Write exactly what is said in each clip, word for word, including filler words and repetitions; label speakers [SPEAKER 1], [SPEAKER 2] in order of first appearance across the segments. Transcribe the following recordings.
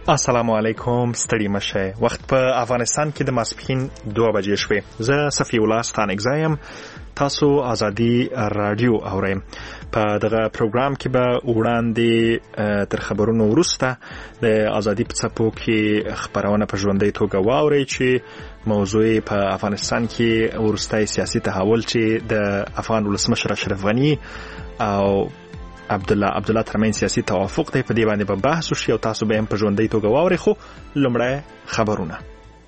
[SPEAKER 1] السلام علیکم، ستړي مشه. وخت په افغانستان کې د ماسپښین دوه بجې شوې. زه صفی الله ستانکزی یم. تاسو ازادي رادیو اورئ. په دغه پروګرام کې به وړاندې تر خبرونو وروسته د ازادي په څپو کې خبرونه په ژوندۍ توګه واورئ چې موضوع په افغانستان کې وروستي سیاسي تحول چې د افغان ولسمشر اشرف غنی او عبدالله عبدالله ترمن سیاسي توافق دی، په دې باندې به بحث وشي او تاسو به هم په ژوندۍ توګه واورئ. خو لومړی خبرونه.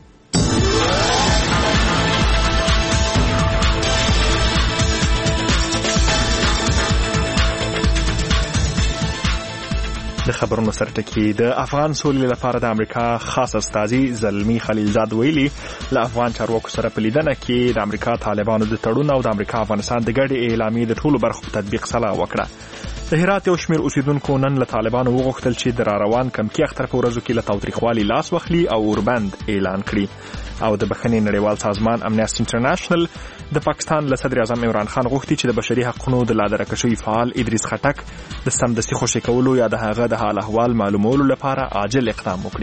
[SPEAKER 1] د خبرونو سرټکی. د افغان سولې لپاره د امریکا خاص استازي زلمی خلیلزاد ویلي له افغان چارواکو سره په لیدنه کې د امریکا طالبانو د تړون او د امریکا افغانستان د ګډې اعلامیې د ټولو برخو په تطبیق سلا وکړه. د هرات یو شمېر اوسیدونکو نن له طالبانو وغوښتل چې د را روان کمکی اختر په ورځو کې له تاوتریخوالي لاس واخلي او اوربند اعلان کړي. او د بخښنې نړیوال سازمان امنیسټي انټرنیشنل د پاکستان له صدر اعظم عمران خان غوښتي چې د بشري حقوقو د لادرکه شوي فعال ادریس خټک د سمدستي خوشي کولو یا د هغه د حال احوال معلومولو لپاره عاجل اقدام وکړي.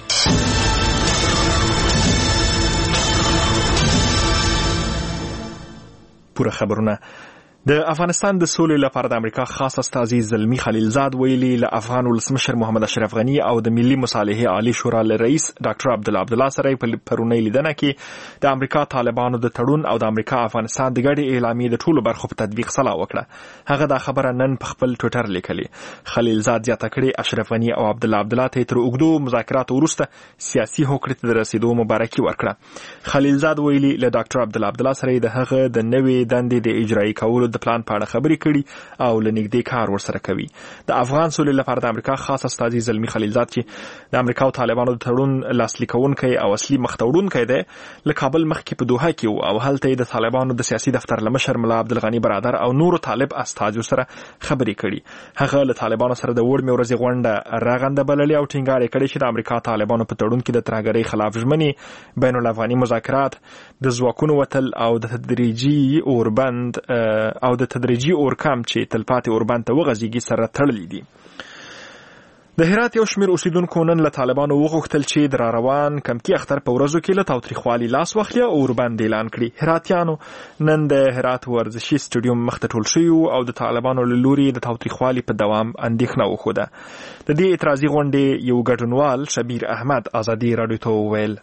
[SPEAKER 1] پوره خبرونه. د افغانستان د سولې لپاره د امریکا خاص استازي زلمی خلیلزاد ویلي له افغان ولسمشر محمد اشرف غنی او د ملي مصالحې عالی شورا له رئیس ډاکټر عبدالله عبدالله سره په پرونی لیدنه کې د امریکا طالبانو د تړون او د امریکا افغانستان د ګډې اعلامیې د ټولو برخو په تطبیق سلا وکړه. هغه دا خبره نن په خپل ټویټر لیکلي. خلیلزاد زیاته کړې اشرف غنی او عبدالله عبدالله ته تر اوږدو مذاکراتو وروسته سیاسي هوکړې ته د رسیدو مبارکي ورکړه. خلیلزاد ویلي له ډاکټر عبدالله عبدالله سره د هغه د نوې دندې د اجرایی کولو د پلان په اړه خبرې کړي او لنګدې کار ورسره کوي. د افغان سولې لپاره د امریکا خاص استازي زلمی خلیلزاد چې د امریکا او طالبانو د تړون لاسلیک کوونکی او اصلي مخته دی له کابل مخکې په دوحه کې او هلته د طالبانو د سیاسي دفتر له مشر ملا عبدالغني برادر او نورو طالب استازو سره خبرې کړي. هغه له طالبانو سره د وړمې ورځې غونډه راغنده بللې او ټینګار یې کړی چې د امریکا طالبانو په تړون کې د ترهګرۍ خلاف ژمنې، بین الافغاني مذاکرات، د ځواکونو وتل او د تدریجي اوربند او د تدریجي اورکام چې تلپاتې اوربند ته وغځېږي سره تړلي دي. د هرات یو شمېر اوسیدونکو نن له طالبانو وغوښتل چې د را روان کمکی اختر په ورځو کې له تاوتریخوالي لاس واخلي او اوربند اعلان کړي. هراتیانو نن د هرات ورزشي سټیډیوم مخ ته ټول شوي او د طالبانو له لوري د تاوتریخوالي په دوام اندېښنه وښوده. د دې اعتراضي غونډې یو ګډونوال شبیر احمد ازادي رادیو ته وویل: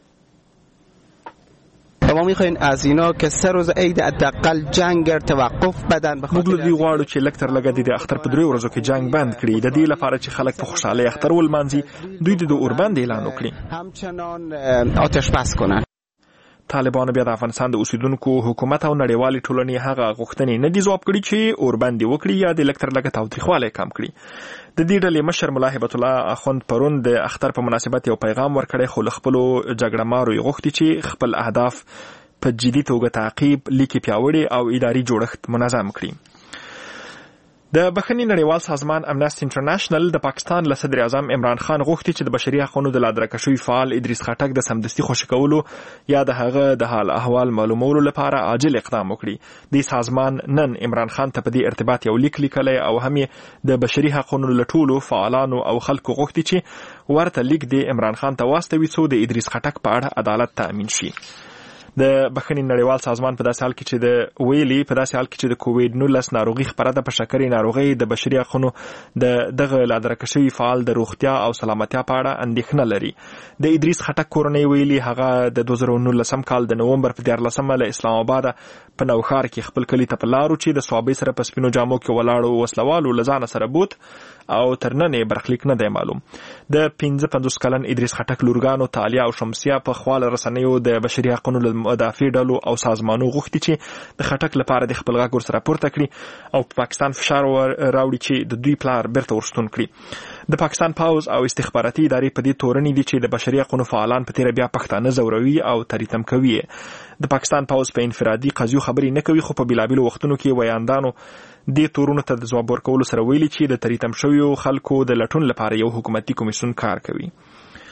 [SPEAKER 2] ما میخواین از اینا که سه روز عید حداقل جنگ توقف بدن بخاطر
[SPEAKER 1] موږ دوی غواړو چې لکتر لګا د اختر په درې ورځو کې جنگ بند کړي. د دې لپاره چې خلک په خوشاله اختر ولمانځي دوی د اوربند اعلان وکړي.
[SPEAKER 2] همچنان آتش بس کنن.
[SPEAKER 1] طالبانو بیا د افغانستان د اوسیدونکو حکومت او نړیوالې ټولنې هغه غوښتنې نه دي ځواب کړي چې اوربند وکړي یا د لکتر لګا تاوتریخوالی کم کړي. د دې ډلې مشر ملا هبت الله اخوند پرون د اختر په مناسبت یو پیغام ورکړی، خو له خپلو جګړه مارو یې غوښتي چې خپل اهداف په جدي توګه تعقیب، لیکي پیاوړي او اداري جوړښت منظم کړي. د بخښنې نړیوال سازمان امنیسټي انټرنیشنل د پاکستان له صدر اعظم عمران خان غوښتي چې د بشري حقوقو د لادرکه شوي فعال ادریس خټک د سمدستي خوشي کولو یا د هغه د حال احوال معلومولو لپاره عاجل اقدام وکړي. د سازمان نن عمران خان ته په دې ارتباط یو لیک لیکلی او هم د بشري حقوقو له ټولو فعالانو او خلکو غوښتي چې ورته لیک د عمران خان ته واستوي څو د ادریس خټک په اړه عدالت تأمین شي. د بخښنې نړیوال سازمان په داسې حال کې چې د ویلي په داسې حال کې چې د کووید نولس ناروغي خپره ده، په شکرې ناروغۍ د بشري حقوقو د دغه لادرکه شوي فعال د روغتیا او سلامتیا په اړه اندېښنه لري. د ادریس خټک کورنۍ ویلي هغه د دوه زره نولسم کال د نومبر په دیارلسمه له اسلام آباد په نوښار کې خپل کلي ته په لارو چې د صوابۍ سره په سپینو جامو کې ولاړو وسلوالو له ځانه سره بوت او تر نن یې برخلیک نه دی معلوم. د پنځه پنځوس کلن ادریس خټک لورګانو تالیا او شمسیه په خواله رسنیو د بشري حقوقو له مدافع ډلو او سازمانونو غوښتي چې د خټک لپاره د خپل غږ ورسره پورته کړي او په پاکستان فشار راوړي چې د دوی پلار بیرته ورستون کړي. د پاکستان پاوز او استخباراتي ادارې په دې تورنې دي چې د بشري حقوقو فعالان په تیر بیا پښتانه زوروي او تریتم کوي. د پاکستان پاوز په انفرادي قضیو خبرې نه کوي، خو په بیلابیلو وختونو کې ویاندانو دې تورونو ته د ځواب ورکولو سره ویلي چې د تریتم شویو خلکو د لټون لپاره یو حکومتي کمیسیون کار کوي.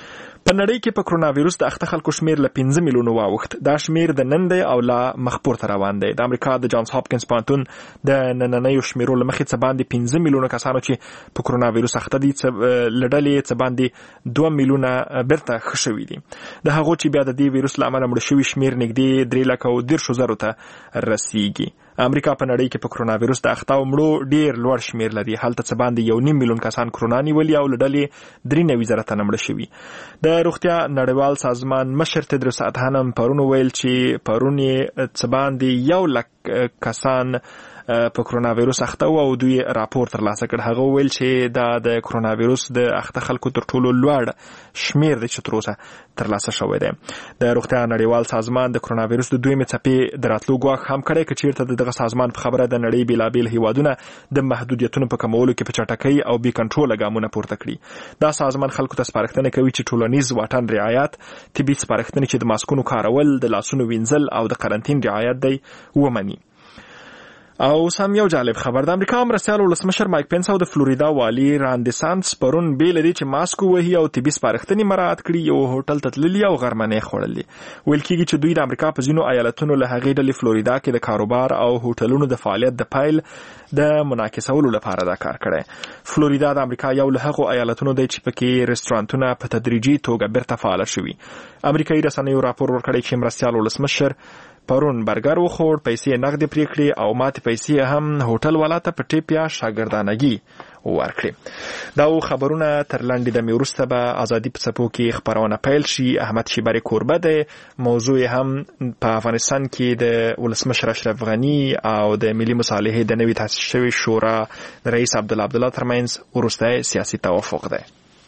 [SPEAKER 1] په نړۍ کې په کرونا وایروس د اخته خلکو شمیر له پنځه میلیونو واوښت. دا شمیر د نن دی او لا مخ پورته روان دی. د امریکا د جانز هاپکینز پوهنتون د نننیو شمیرو له مخې څه باندې پنځه میلیونه کسانو چې په کرونا وایروس اخته دي له ډلې څه باندې دوه میلیونه بیرته ښه شوي دي. د هغو چې بیا د دې وایروس له امله مړه شوي شمیر نږدې درې لکه او دېرشو زرو ته رسیږي. امریکا په نړۍ کې په کرونا وایروس د اخته او مړو ډیر لوړ شمیر لري. هلته څه باندې یو نیم میلیون کسان کرونا نیولي او له ډلې درې نوي زره تنه مړه شوي. د روغتیا نړیوال سازمان مشر تدرس ادهانم پرون ویل چې پرون یې څه باندې یو لک کسان په کرونا وایروس اخته او دوی راپور ترلاسه کړ. هغه ویل چې دا د کرونا وایروس د اخته خلکو تر ټولو لوړ شمیر دی چې تر اوسه ترلاسه شوی دی. د روغتیا نړیوال سازمان د کرونا وایروس د دویمې څپې د راتلو ګواښ هم کړی، که چیرته دغه سازمان په خبره د نړۍ بېلابېل هیوادونه د محدودیتونو په کمولو کې په چټکۍ او بې کنټروله ګامونه پورته کړي. دا سازمان خلکو ته سپارښتنه کوي چې ټولنیز واټن رعایت، طبي سپارښتنې چې د ماسکونو کارول، د لاسونو وینځل او د قرنطین رعایت دی ومني. او سم یو جالب خبر، د امریکا مرستیال ولسمشر مایک پنس او د فلوریدا والی ران ډیسانټس پرون بیل دي چې ماسک وهي او طبي سپارښتنې مراعات کړي یو هوټل ته تللي او غرمنۍ خوړلي. ویل کېږي چې دوی د امریکا په ځینو ایالتونو له هغې ډلې فلوریدا کې د کاروبار او هوټلونو د فعالیت د پیل د منعکسولو لپاره دا کار کړی. فلوریدا د امریکا یو له هغو ایالتونو دی چې پکې رستورانتونه په تدریجي توګه بیرته فعاله شوي. امریکایي رسنیو راپور ورکړی چې مرستیال ولسمشر پرون برګر وخوړ، پیسې نغدې پرې کړې او ماتې پیسې هم هوټل والا ته په ټیپ یا شاګردانګي ورکړې. دا خبرونه تر لنډې دمې وروسته به ازادي په څپو کې خپرونه پیل شي. احمد شیبري کوربه دی. موضوع هم په افغانستان کې د ولسمشر اشرف غني او د ملي مصالحې د نوي تاسیس شوي شورا د رئیس عبدالله عبدالله ترمنځ وروستی سیاسي توافق دی.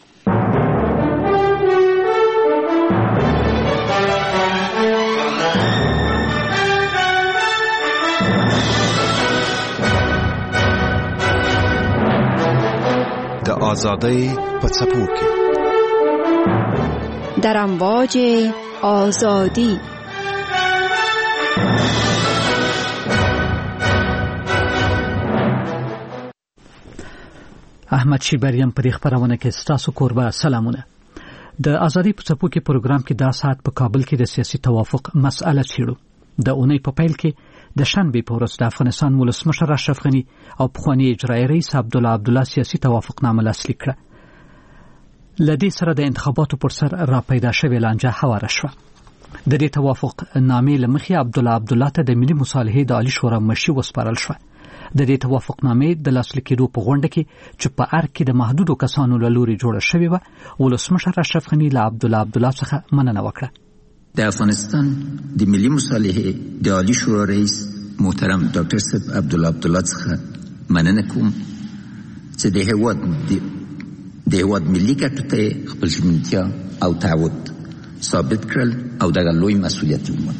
[SPEAKER 3] د آزادۍ په څپو کې
[SPEAKER 4] در امواج آزادی
[SPEAKER 5] احمد شیبریم په دې خبرونه کې ستاسو کوربه سلامونه. د آزادۍ په څپو کې پروګرام کې دا ساعت په کابل کې د سیاسي توافق مسأله څیړو. د اونۍ په پیل کې د شنبې په ورځ د افغانستان ولسمشر اشرف غني او پخوانی اجرایي رئیس عبدالله عبدالله سیاسي توافقنامه لاسلیک کړه. له دې سره د انتخاباتو پر سر را پیدا شوې لانجه هواره شوه. د دې توافق نامې له مخې عبدالله عبدالله ته د ملي مصالحې د عالي شورا مشري وسپارل شوه. د دې توافقنامې د لاسلیک کېدو په غونډه کې چې په ارګ کې د محدودو کسانو له لوري جوړه شوې وه، ولسمشر اشرف غني له عبدالله عبدالله څخه مننه وکړه.
[SPEAKER 6] د افغانستان د ملي مصالحې د عالي شورا رئیس محترم ډاکټر صاحب عبدالله عبدالله څخه مننه کوم چې د هېواد د هېواد ملي ګټو ته خپل ژمنتیا او تعهد ثابت کړل او دغه لوی مسؤلیت ومنل.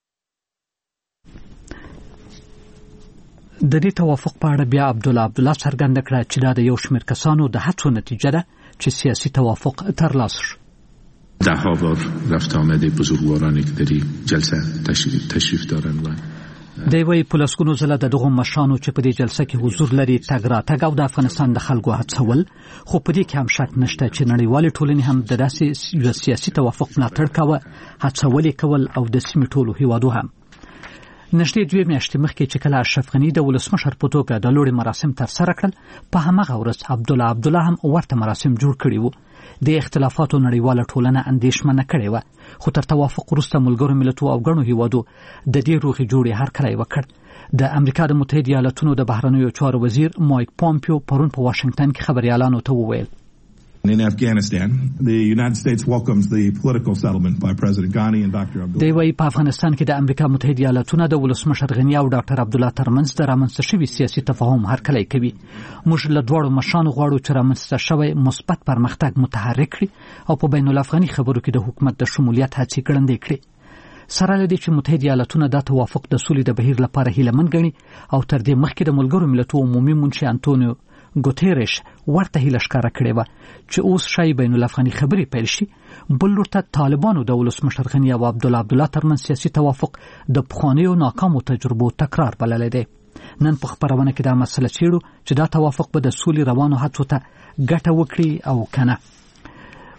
[SPEAKER 5] د دې توافق په اړه بیا عبدالله عبدالله څرګنده کړه چې دا د یو شمېر کسانو د هڅو نتیجه ده چې سیاسي توافق ترلاسه شو.
[SPEAKER 7] ده ها بار رفت آمده بزرگوارانی که در این جلسه تشریف, تشریف دارن و
[SPEAKER 5] دی وی پولسکونو زله د دغه مشانو چې په دې جلسه کې حضور لري تګ راتګ او د افغانستان د خلکو هڅول، خو په دې کې هم شک نشته چې نړیوالې ټولنې هم د داسې سیاسي توافق ملاتړ کاوه، هڅول یې کول او د سیمې ټولو هیوادو هم. نږدې دوه میاشتې مخکې چې کله اشرف غني د ولسمشر په توګه د لوړې مراسم ترسره کړل، په هماغه ورځ عبدالله عبدالله هم ورته مراسم جوړ کړي وو. د اختلافاتو نړیواله ټولنه اندېښمنه کړې وه، خو تر توافق وروسته ملګرو ملتونو او ګڼو هیوادو د دې روغې جوړې هرکلی وکړ. د امریکا د متحده ایالاتونو د بهرنیو چارو وزیر مایک پومپیو پرون په واشنگټن کې خبريالانو ته وویل
[SPEAKER 8] In Afghanistan, the United States welcomes the political settlement by President Ghani and Doctor Abdullah.
[SPEAKER 5] دی وايي په افغانستان کې د امریکا متحده ایالاتونو د ولسمشر غني او ډاکټر عبدالله ترمنځ د رامنځته شوي سیاسي تفاهم هرکلی کوي. موږ له دواړو مشرانو غواړو چې رامنځته شوی مثبت پرمختګ متحرک کړي او په بین الافغاني خبرو کې د حکومت د شمولیت هڅې ګړندې کړي. سره له دې چې متحده ایالاتونه دا توافق د سولې د بهیر لپاره هیلهمن ګڼي او تر دې مخکې د ملګرو ملتونو عمومي منشي انټونیو ګوتيرش ورته هیله ښکاره کړې وه چې اوس شای بین الافغاني خبرې پیل شي. بل لور ته طالبانو د ولسمشر غني او عبدالله عبدالله ترمنځ سیاسي توافق د پخوانیو ناکامو تجربو تکرار بللی دی. نن په خبرونه کې دا مسله څیړو چې دا توافق به د سولې روانو هڅو ته ګټه وکړي او کنه.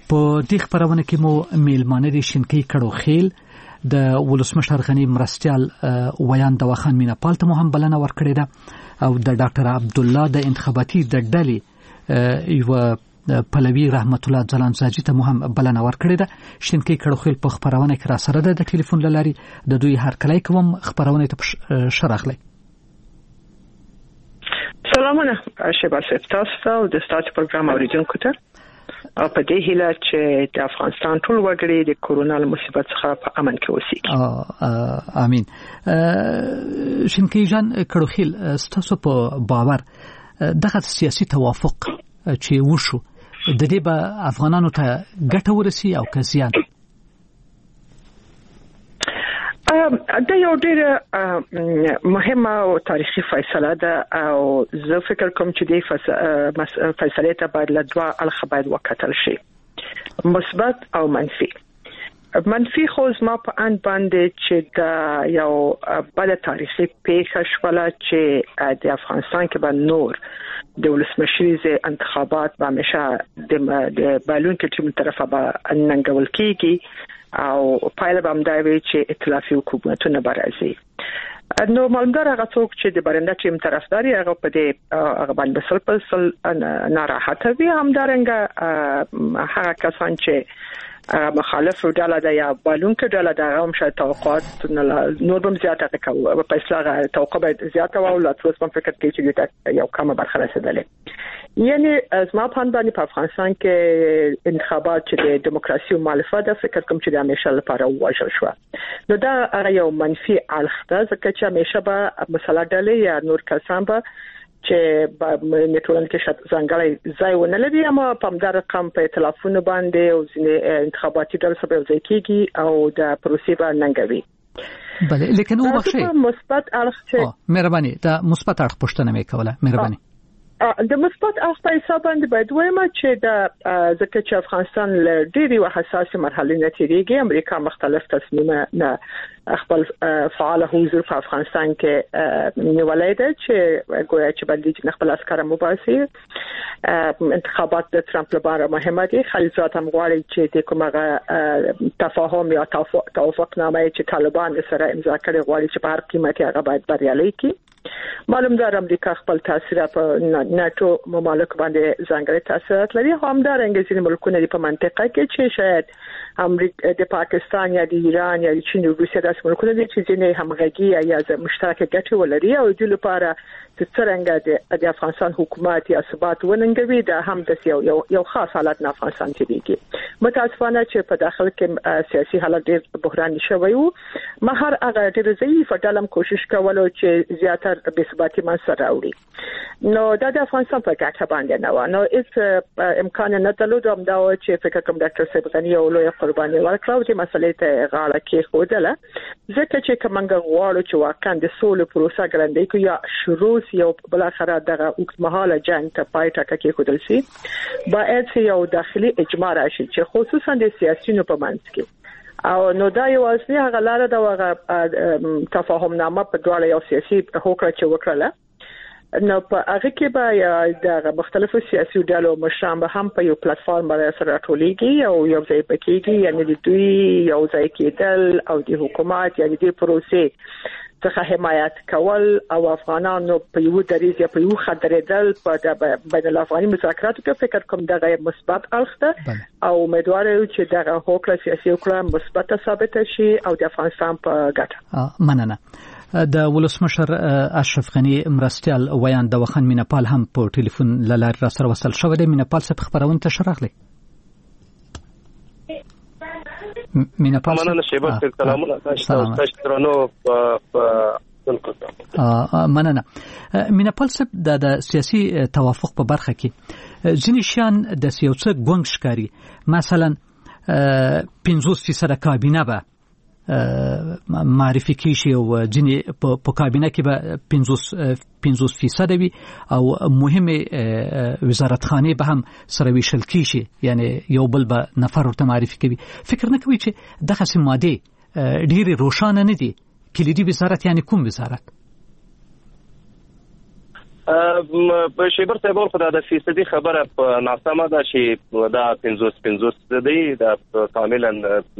[SPEAKER 5] په دې خبرونه کې مو میلمانه دي شینکي کړو خیل د ولسمشر غنی مرستيال ویان دواخان میناپال ته هم بلنه ورکړې ده او د ډاکټر عبد الله د انتخاباتي د ډلې یو پلوی رحمت الله ځلانزاجي ته هم بلنه ورکړې ده. شینکي کړو خیل په خبرونه کې را سره ده د ټلیفون لاري د دوی هر کله کوم خبرونه ته شرحلې.
[SPEAKER 9] سلامونه شبا سپتاست او د ستاسو پروګرام اوریدونکو ته او په دې هیله چې د افغانستان ټول وګړي د کورونا مصیبت څخه په امن کې اوسي.
[SPEAKER 5] امين. شینکي جان کړوخیل ستاسو په باور دغه سیاسي توافق چې وشو د دې به افغانانو ته ګټه ورسي او که زیان؟
[SPEAKER 9] دا یو ډېر مهمه او تاریخي فیصله ده او زه فکر کوم چې دې فیصله ته باید له دوه اړخه باید وکتل شي، مثبت او منفي. منفي خو زما په ان باندې چې دا یو بل تاریخي پیښه شوله چې د افغانستان کې به نور د ولسمشریزه انتخابات به همیشه د بالون کې ټیم طرفه به ننګول کیږي او پایله به هم دا وي چې ائتلافي حکومتونه به راځي. نو مالدار هغه څوک چې د برنده ټیم طرفداري هغه په دې هغه باندې سل په سل ناراحته وي، همدارنګه هغه کسان چې مخالف ډله ده یا بالون کې ډله ده هم شاید توقعات نور به زیاته کوي، په اصلاح توقع به زیاته او لا تر اوسه فکر کوي چې یو کمه برخه رسیدلې. یعنی از ما په باندې په افغانستان کې انتخابات چې د دیموکراسي او مخالفت د فکر کوم چې د همیشه لپاره وژل شو. نو دا هغه یو منفي اړخ ده ځکه چې همیشه به مسله ډلې یا نور کسان به چې په نټولن کې ځانګړی ځای ونه لري، اما په همدار رقم په ائتلافونو باندې او ځینې انتخاباتي ډلې سره ځای کېږي او د پروسې باندې ننګوي.
[SPEAKER 5] بله لیکن او بخښي
[SPEAKER 9] مثبت اړخ چې
[SPEAKER 5] مهرباني دا مثبت اړخ پوښتنه مې کوله. مهرباني
[SPEAKER 9] د مثبت اړخ په حساب باندې باید وایم چې د ځکه چې افغانستان له ډېری حساسه مرحله نه تیریږي، امریکا مختلف تصمیمونه خپل فعال حضور په افغانستان کې نیولای دی چې ګویا چې باندې خپل عسكر مبارزي. انتخابات د ترامپ لپاره مهمه دي، خلیفات هم غواړي چې د کومه تفاهم یا توافق نامه چې طالبان سره امضا کړي غواړي چې په هر قیمت هغه باید بریالي کړي. معلوم ده امریکا خپل تاثیر په ناتو ممالک باندې ځانګړي تاثیرات لري، هم دا رنګ ځینې ملکونه په منطقه کې چې شاید امریکا د پاکستان یا د ایران یا د چین او روسیې داسې ملکونه دي چې ځینې همغږي یا مشترک ګټې ولري او د لپاره چې څنګه د افغانستان حکومت یا ثبات وننګوي دا هم د یو یو خاص حالت نه افغانستان تیریږي. متاسفانه چې په داخل کې سیاسي حالت ډېر بحراني شوی وو، مهر هغه ډېر ضعیف ډلم کوشش کولو چې زیاتره بې ثباتي منځته راوړي. نو دا د افغانستان په ګټه باندې نه و، نو هیڅ امکان نه درلود هم دا چې فکر کوم ډاکټر صاحب غنی او لوی قرباني ورکړو چې مسلې ته غاړه کې خوده ځکه چې کومنګ غواړو چې واقعا د سولې پروسه ګرندې کو یا شروع یو بل اخره دغه اوږدمهاله جنگ ته پای ټاکه کې خودل شي باید یو داخلي اجماع راشي چې خصوصا د سیاسيونو په منځ کې او نو دا یو اصلي هغه لاره د هغه تفاهم نامه په ډول یو سیاسي هوکړه چې وکړه. نو په هغه کې به د مختلفو سیاسي ډلو مشران به هم په یو پلیټ فارم باندې سره راټولېږي او یو ځای پکېږي، یعنی د دوی یو ځای کېدل او د حکومت یعنی د پروسې څخه حمایت کول او افغانانو په یو دریځ یا په یو خدرېدل په بین الافغاني مذاکراتو کې فکر کوم دغه مثبت اړخ ده او امیدوار یو چې دغه هوکړه سیاسي هوکړه مثبت ثابت شي او د افغانستان په ګټه.
[SPEAKER 5] مننه. د ولسمشر اشرف غنی مرستيال ویان د وخن میناپال هم په ټلیفون لار را سره وصل شو د میناپال څخه خبرونه ته شرحلې. میناپال
[SPEAKER 10] مننه شیبه سلامونه تاسو ترانو
[SPEAKER 5] په مننه. میناپال څخه د سیاسي توافق په برخه کې ځینې شان د سیاسي ګونګ ښکاری، مثلا پنځوس فیصد کابینه به معرفي کیږي او ځینې په کابینه کې به پنځوس فیصد وي او مهمه وزارتخانه به هم سره ویشل کیږي، یعنی یو بل به نفر ورته معرفي کوي. فکر نه کوي چې دغه سم ماده ډېری روښانه نه دي. کلیدي وزارت یعنی کوم وزارت؟
[SPEAKER 10] شیبر صاحب خو دا فیصدي خبره په ناسمه ده چې دا پنځوس پنځوس دی دا کاملا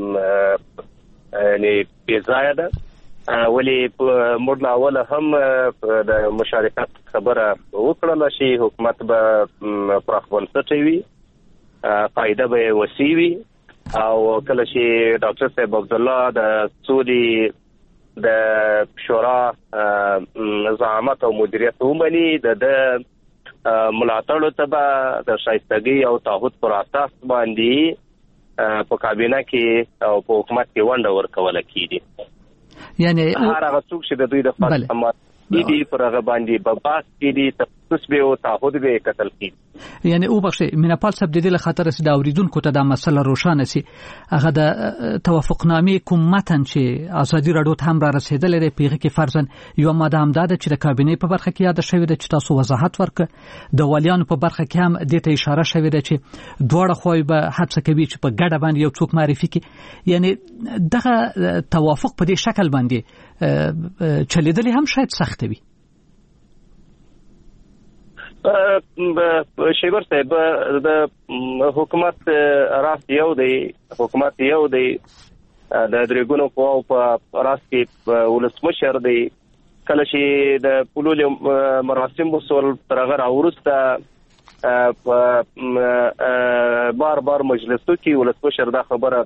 [SPEAKER 10] یعنی بې ځایه ده ولی موږ له اوله هم د مشارکت خبره وکړله چې حکومت به پراخ بنسټی وي قاعده به یې وسیع وي او کله چې ډاکټر صاحب عبدالله د سولې د شورا زعامت او مدیریت ومني د ملاتړو ته به د شایستګۍ او تعهد پر اساس باندې په کابینه کې او په حکومت کې ونډه ورکول کیږي
[SPEAKER 5] یعنی
[SPEAKER 10] هر هغه څوک چې د دوی د خپل دي پر هغه باندې بباس کیږي تخصص به او تعهد به قتل کیږي
[SPEAKER 5] یعنی او بخښه میناپال صاحب د دې له خاطر چې د اوریدونکو ته د مسله روښانه سي هغه د توافقنامې کوم متن چې ازادي راډیو ته هم را رسیدلې ده پیغه کې فرضاً یو ماده هم ده چې د کابینې په برخه کې یاد شوی ده چې تاسو وضاحت ورکړه د والیانو په برخه کې هم د ته اشاره شوی ده چې دوړه خوې به هڅه کوي چې په ګډه باندې یو څوک معرفي کړي یعنی دغه توافق په دې شکل باندې چلیدلې هم شاید سخت وي
[SPEAKER 10] شیبر صاحب د حکومت راست یو دی حکومت یو دی د درګونو قواو په راست کې ولسمشر دی کله چې د پولول مراسم وسول ترغه راورسته بار بار مجلسو کې ولسمشر دا خبره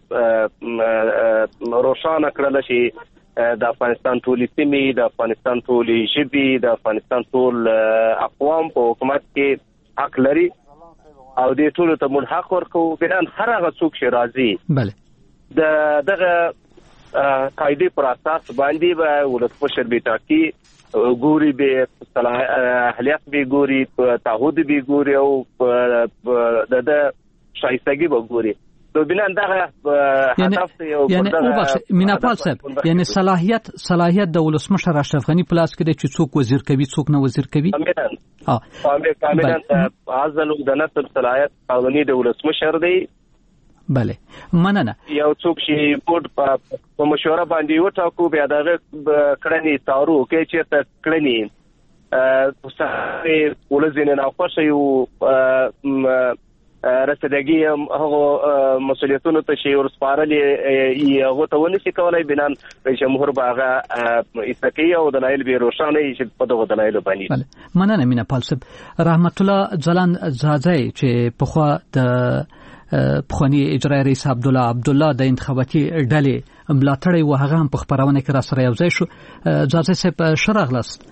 [SPEAKER 10] روښانه کړل چې د افغانستان ټولې سیمې د افغانستان ټولې ژبې د افغانستان ټول اقوام په حکومت کې حق لري او دې ټولو ته موږ حق ورکو بنان هر هغه څوک چې راځي
[SPEAKER 5] بله
[SPEAKER 10] د دغه قاعدې پر اساس باندې به ولسمشر به ټاکي ګوري به اهلیت به ګوري تعهد به ګوري او د شایستګي به ګوري بنان دغه هدف یو
[SPEAKER 5] یعنی او بخش میناپال صاحب یعنی صلاحیت صلاحیت د ولسمشر اشرف غنی پلاس کې چې څوک وزیر کوي څوک نه وزیر کوي
[SPEAKER 10] ها کاملا ازل د نصب صلاحیت قانوني د ولسمشر دی
[SPEAKER 5] بله مننه
[SPEAKER 10] یو څوک چې بورډ په مشوره باندې وټاکو بیا دغه کړنی تارو کې چې ته کړنی په څه ولزینه نه خوښ یو رسیدګي هغه مسولیتونو ته شی ورسپارلې یو ته ونی کولای بنان رئیس جمهور باغه استقی او دلایل به روښانه چې په دغه دلایل باندې
[SPEAKER 5] مننه میناپال صاحب رحمت الله ځلان زاځي چې په خوا د پخوانی اجرای رئیس عبد الله عبد الله د انتخاباتي ډلې ملاتړي و هغه هم په خبرونه کې را سره یو ځای شو زاځي صاحب شرغلست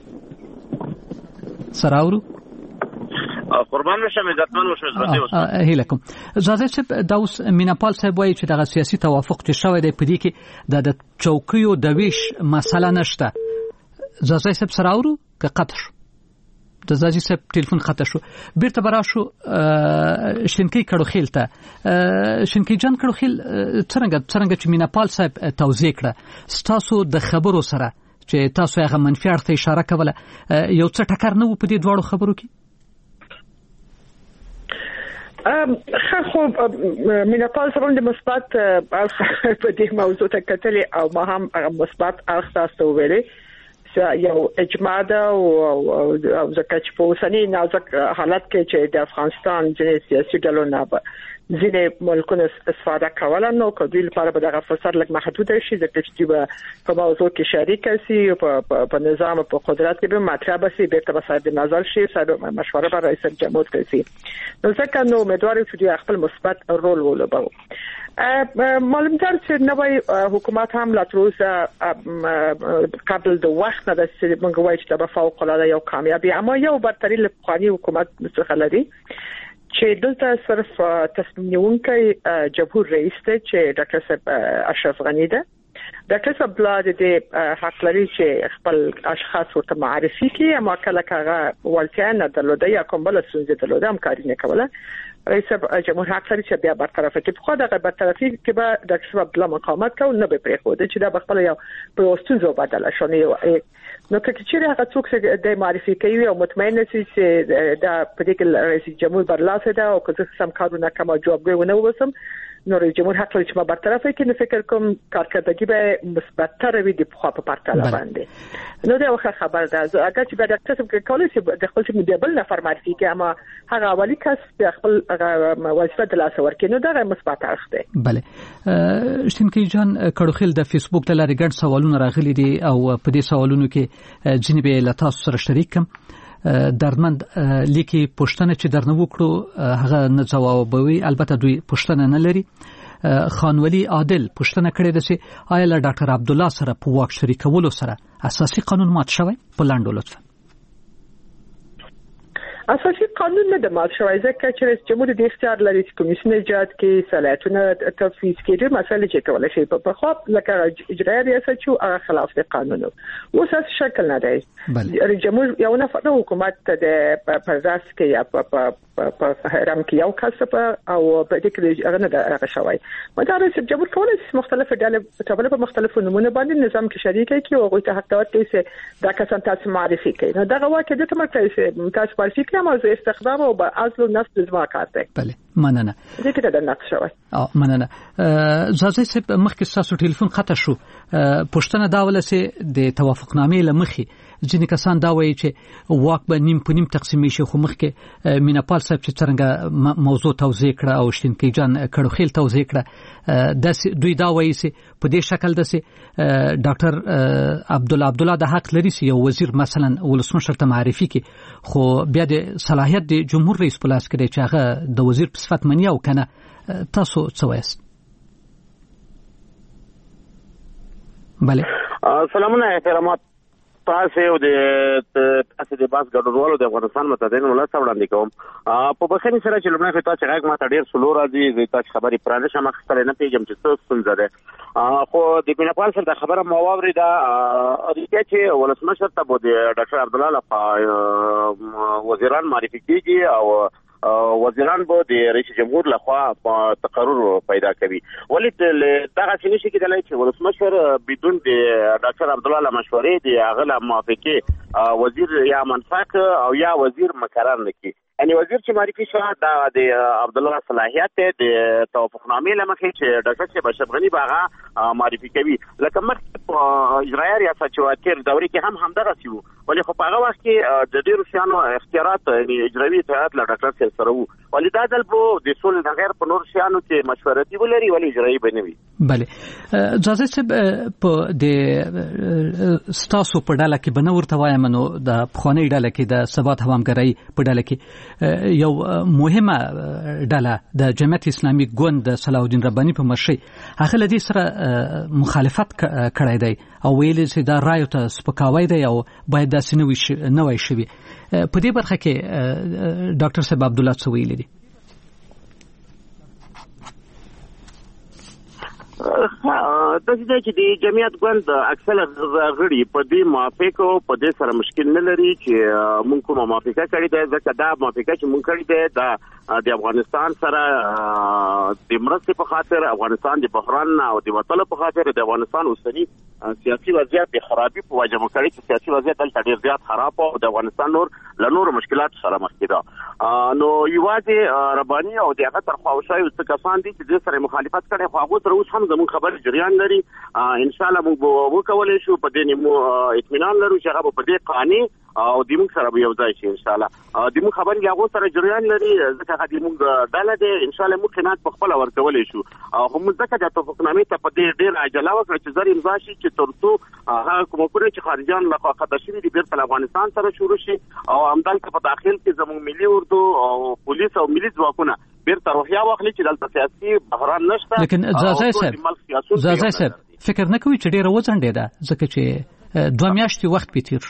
[SPEAKER 5] سراورو
[SPEAKER 11] قربان نشم عزتمن وشم زړه
[SPEAKER 5] هیله کوم زاده چې دا اوس میناپال صاحب وایي چې دغه سیاسي توافق چې شوی دی په دې کې د چوکیو د ویش مسله نشته زاده صاحب سره اورو که قطع شو د زاده صاحب ټلیفون قطع شو بیرته برا شو شینکی کړو خیل ته شینکی جان کړو خیل څنګه څنګه چې میناپال صاحب توضیح کړه ستاسو د خبرو سره چې تاسو هغه منفي اړخ ته اشاره کوله یو څه ټکر نه و په دې دواړو خبرو کې
[SPEAKER 9] خو میناپال صاحب د مثبت په دې موضوع ته کتلې او ما هم مثبت اړخ تاسو ویلې چې یو اجماع ده او ځکه چې په اوسني نازک حالت کې چې د افغانستان ځینې سیاسي ډلو نه ځینې ملکونه استفاده کوله نو کله لپاره به دغه فرصت لږ محدود شي ځکه چې په موضوع کې شریک شي په په نظام په قدرت کې به مطرح شي به تر صاحب نظر شي سره مشوره به رئیس جمهور کوي نو ځکه نو امیدوارم چې خپل مثبت رول ولوبو معلوم تر چې نوې حکومت هم لا تر اوسه قبل د وخت نه د موږ وایو چې د فوق العاده یو کامیابی اما یو برتری له پخوانی حکومت څخه لري چې دلته صرف تصمیم نیونکی جمهور رئیس ته چې ډاکټر صاحب اشرف غنی ده ډاکټر صاحب بلاد د حق لري چې خپل اشخاص ورته معرفي کړي اما کله کاغه ولته نه درلوده یا کوم بل څه درلوده هم کاری نه کوله رئیس جمهور حق لري چې بیا برطرف کړي په خو دغه برطرفي کې به ډاکټر صاحب بل مقاومت کوي نه به پرې خو د چې دا خپل یو په وستو بدل شونه نو که چیرې هغه څوک چې د معرفي کوي او مطمئن شي چې دا په دې کې رئیس جمهور برلاسه ده او که څه سم کارونه کوم جوابګوي ونه وسم نو رئیس جمهور حق لري چې ما برطرف کړي نو فکر کوم کارکردګي به ډېر مثبتره وي د خو په پرتله باندې. نو دا وخت خبر ده اگر چې د ډاکټر صاحب کولای شي د خپل چې د بل نفر معرفي کوي اما هغه اولی کس د خپل وظیفه د لاس ورکړي نو دا مثبت اړخ دی.
[SPEAKER 5] بله شتنکی جان کړوخیل د فیسبوک د لارې ګڼ سوالونه راغلي دي او په دې سوالونو کې ځینې به له تاسو سره شریک کم. درمند لیکي پښتنه چې درنه وکړو هغه نه ځوابوي، البته دوی پښتنه نه لري. خانولی عادل پښتنه کړې ده چې آیا له ډاکټر عبد الله سره په واک شریکولو سره اساسي قانون مات شوی؟ په لاندو لطفا.
[SPEAKER 9] اساسي قانون نه د مات شوی ځکه چې رئیس جمهور د اختیار لري چې کمیسیون ایجاد کې صلاحیتونه تفویض کړي، مسله چې کولای شي په خو لکه اجرایي ریاست شو هغه خلاف د قانون او اساس شکل نه دی. رئیس جمهور یو نه فقط حکومت د پرداس کې یا په په هرم کې یو کس په او په دې کې هغه نه هغه شوی مدار رئیس جمهور کولای شي مختلف ډلې په په مختلفو نمونه باندې نظام کې شریک کړي او هغه ته حق ورکړي چې دا کسان تاسو معرفي کړي. نو دا واکه د تمرکز تاسو معرفي کړئ موضوع استخدام او اصل نفس زما کار دی.
[SPEAKER 5] بله مننه.
[SPEAKER 9] دې کې دا نقش شوی.
[SPEAKER 5] اه مننه. زازي صاحب مخکې تاسو ټلیفون خطا شو پښتنه دا ولسه د توافقنامې لمخې ځینې کسان دا وایي چې واک به نیم په نیم تقسیم شي، خو مخکې میناپال صاحب چې څنګه موضوع توضیح کړه او شتنکی جان کړوخیل توضیح کړه د دوی دا وایي چې په دې شکل د سي ډاکټر عبد الله عبد الله د حق لري چې یو وزیر مثلا ولسمشر ته معرفي کړي، خو بیا د صلاحیت د جمهور رئیس په لاس کې دی چې هغه د وزیر په صفت منی او کنه. تاسو څه وایئ؟
[SPEAKER 11] بله سلامونه احترامات تاسو او د تاسو د باس ګډوالو د افغانستان متدین ولادت وړاندې کوم په بخښنې سره چې لمنه فتا چې هغه ما ته ډیر سلو راځي زه تاسو خبرې پرانه شم خپل نه پیژم چې څه څنګه ده خو د میناپال سره د خبره مو واورېده اړیکه چې ولسمشر ته د ډاکټر عبد الله لخوا وزیران معرفي کیږي او وزیران به د رئیس جمهور لخوا تقرر پیدا کوي. ولی دغه څه نشي کېدلی چې ولسمشر بدون د ډاکټر عبد الله مشورې د هغه له موافقې وزیر یا منفق او یا وزیر مقرر نکړي. یعنی وزیر چې معرفي شو دا د عبد الله صلاحیت د توافقنامې لمخې چې ډاکټر صاحب اشرف غنی باغه معرفي کوي. لکه مخکې اجرایي ریاست چې تیر دورې کې هم همدغه سی وو، ولی خو په هغه وخت کې د ډیرو شیانو اختیارات یعنی اجرایي اتحاد له ډاکټر صاحب سره وو، ولی دا دل په د سول د غیر په نور شیانو کې مشورتي ولري ولی اجرایي بنوي.
[SPEAKER 5] بله ځاځي صاحب په د ستاسو په ډله کې بنور توایم نو د پخوانی ډله کې د ثبات هوامګرای په ډله کې یو مهمه ډله د جمعیت اسلامي ګوند د صلاح الدین رباني په مشرۍ هغه لدی سره مخالفت کړی دی او ویل چې دا رایو ته سپکاوی دی او باید داسې نه وای شوي. په دې برخه کې ډاکټر صاحب عبد الله څه ویلي دي؟
[SPEAKER 11] د دې چې د جمعیت ګوند اکثر غړي په دې موافقه او په دې سره مشکل نه لري چې مونږ کومه موافقه کړې ده، ځکه دا موافقه چې مونږ کړې ده دا د افغانستان سره د مرستې په خاطر، افغانستان د بحران او د وټلو په خاطر د افغانستان اوسنی سیاسي وضعیت د خرابي په وجه مونږ کړې چې سیاسي وضعیت دلته ډیر زیات خراب او د افغانستان نور له نور مشکلات سره مخ کېده. نو یوازې رباني او د هغه تر خواوشای څه کسان دي چې د سره مخالفت کړي، خو هغه تر اوسه هم زموږ خبر جریان لري. ان شاء الله موږ وکولای شو په دې نیمو اطمینان لرو چې هغه په دې قانون او د موږ سره یو ځای شي. ان شاء الله د موږ خبر هغه سره جریان لري ځکه هغه موږ ډاله دي. ان شاء الله موږ خدمت په خپل ورکولای شو او هم ځکه د توافقنامې ته په دې ډیر عجله وکړه چې زری امضا شي چې ترڅو هغه کوم کړي چې خارجيان له خطر شي د بیرته افغانستان سره شروع شي او همدلته په داخل کې زموږ ملي اردو او پولیس او ملي ځواکونه بیرته روحیه واخلي چې دلته سیاسي بحران نشته.
[SPEAKER 5] لیکن ځاځي صاحب ځاځي صاحب فکر نه کوي چې ډیره وځنډې ده ځکه چې دوه میاشتې وخت پیتیر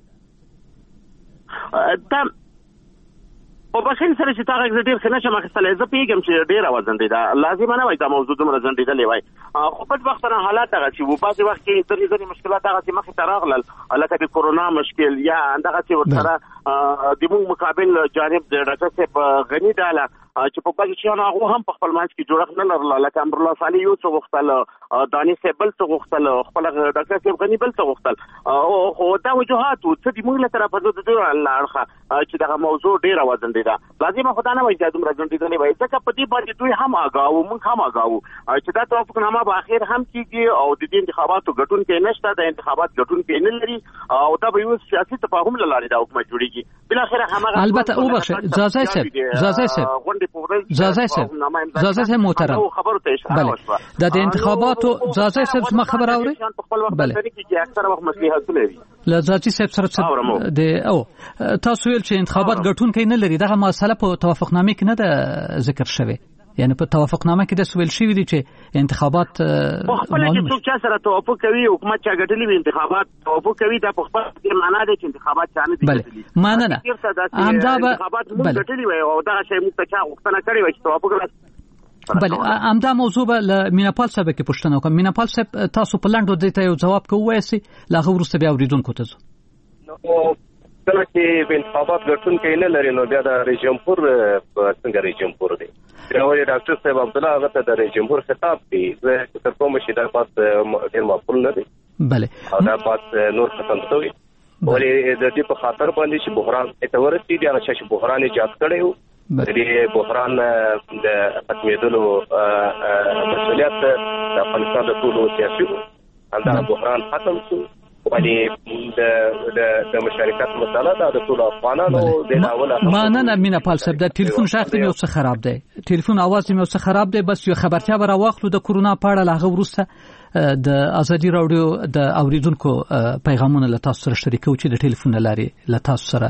[SPEAKER 11] دا او بخښن سره چې تاغه ډیر خنه شمه خستلې زه پیګم چې ډیر وزندې ده لازم نه وای دا موضوع دومره زندېدلې وای. خو په وخت نه حالات هغه چې په باسي وخت کې درې درې مشکلات هغه چې مخې ته راغلل لکه د کورونا مشکل یا اندغه چې ورسره د موږ مقابل جانب د ډاکټر صاحب غنی ډاله چې په بل شي هغه هم په خپل منځ کې جوړښت نه لرل لکه امر الله صالح یو څه غوښتل دانی صاحب بل څه غوښتل خپل ډاکټر صاحب غنی بل څه غوښتل او دا وجوهات څه د موږ لپاره په دې ډول چې دا موضوع ډیره وزن دي دا لازمه خدانه وایي چې دومره ځندې نه وایي ځکه په دې باندې دوی هم آگاو موږ هم آگاو چې دا توافقنامه په اخر هم کیږي او د دې انتخاباتو ګټون کې نشته د انتخابات ګټون کې نه لري او دا به یو سیاسي تفاهم لاره دا حکومت جوړیږي بل اخر هم
[SPEAKER 5] البته او بخښه زازای صاحب زازای صاحب زازای صاحب زازای صاحب محترم بله د انتخاباتو زازای صاحب ما خبر اوري بله
[SPEAKER 11] اکثر وخت مصلحت لري
[SPEAKER 5] لزازي صاحب سره د او تاسو ویل چې انتخابات ګټون کې نه لري دغه مسله په توافقنامه کې نه ده ذکر شوی یعنی په توافقنامه کې د سویل شوی دي چې انتخابات
[SPEAKER 11] په خپل کې څوک چې سره توافق کوي حکومت چې ګټلې وي انتخابات توافق کوي دا په خپل کې معنا ده چې انتخابات چانه دي
[SPEAKER 5] بله معنا نه همدا به
[SPEAKER 11] بله ګټلې وي او دا شی موږ ته غوښتنه کړې وي چې توافق
[SPEAKER 5] بله همدا موضوع به ل میناپال صاحب کې پوښتنه وکم میناپال صاحب تاسو په لاندو دته یو جواب کوی سي لاغه ورسته بیا اوریدونکو ته
[SPEAKER 10] نو کله چې انتخابات ګټون کې نه لري نو بیا د رئیس جمهور څنګه رئیس جمهور دی راوړي ډاکټر صاحب عبد الله هغه ته د رئیس جمهور خطاب دی زه تر کومه شي دا پات ډیر معقول نه دی
[SPEAKER 5] بله
[SPEAKER 10] او دا پات نور ختم شوی ولې د دې په خاطر باندې چې بحران اتور سي دی هغه چې بحران ایجاد کړي د دې بحران د ختمېدلو مسؤلیت د افغانستان د ټولو سیاسي دا بحران ختم شو ولې د د مشارکت مسله دا د ټولو افغانانو د ناوله
[SPEAKER 5] ما نه نه میناپال صاحب د ټلیفون شاخت مې اوس خراب دی ټلیفون आवाज مې اوس خراب دی بس یو خبرتیا به راوخلو د کورونا په اړه لاغه ورسته د ازادي راډیو د اوریدونکو پیغامونه له تاسو سره شریکو چې د ټلیفون لاري له تاسو سره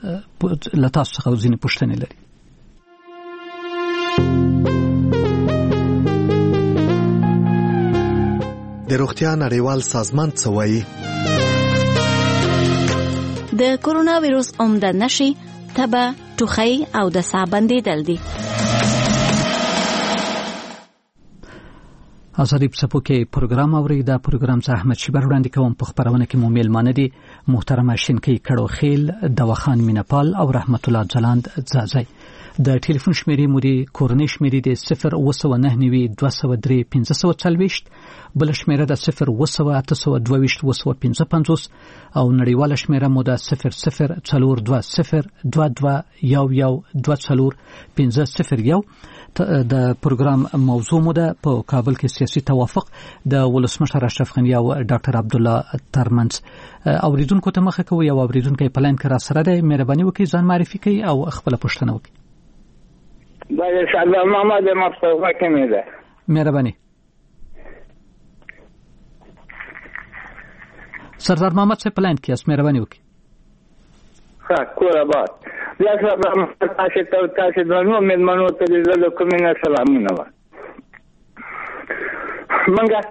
[SPEAKER 5] له تاسو څخه ځینې پوښتنې لري
[SPEAKER 3] د روغتیا نړیوال سازمان څه وایي
[SPEAKER 4] د کورونا وایروس عمده نشي تبه ټوخی او د ساه بندیدل دي
[SPEAKER 5] ازادي په کې پروګرام اوري دا پروګرام زه احمد شیبر وړاندې کوم په خبرونه کې مو میلمانه دي محترم شینکی کړو خیل دواخان میناپال او رحمت الله ځلاند زازای د ټلیفون شمیرې مو دي کورنۍ شمیرې دي صفر اوسو نه نوي دوه سو درې پنځه سو څلويشت بل شمیره د صفر اوسو اته سو دوه وسو پنځه پنځوس او نړیواله شمیره مو د صفر صفر څلور دوه صفر دوه دوه یو یو دوه څلور پنځه صفر یو د پروګرام موضوع مو ده په کابل کې سیاسي توافق د ولسمشر اشرف غنی او ډاکټر عبد الله ترمنځ اوریدونکو ته مخه کوي او اوریدونکو په پلان کې را سره ده مهرباني وکړئ ځان معرفي کړئ او خپل پوښتنه وکړئ
[SPEAKER 12] دا سلام محمد مصطفی کمی ده
[SPEAKER 5] مهرباني سردار محمد صاحب پلان کې اس مهرباني وکړئ
[SPEAKER 12] ها کور آباد بیا سلام تاسو ته تاسو دنو مېلمنو ته د کومینه سلامونه منګه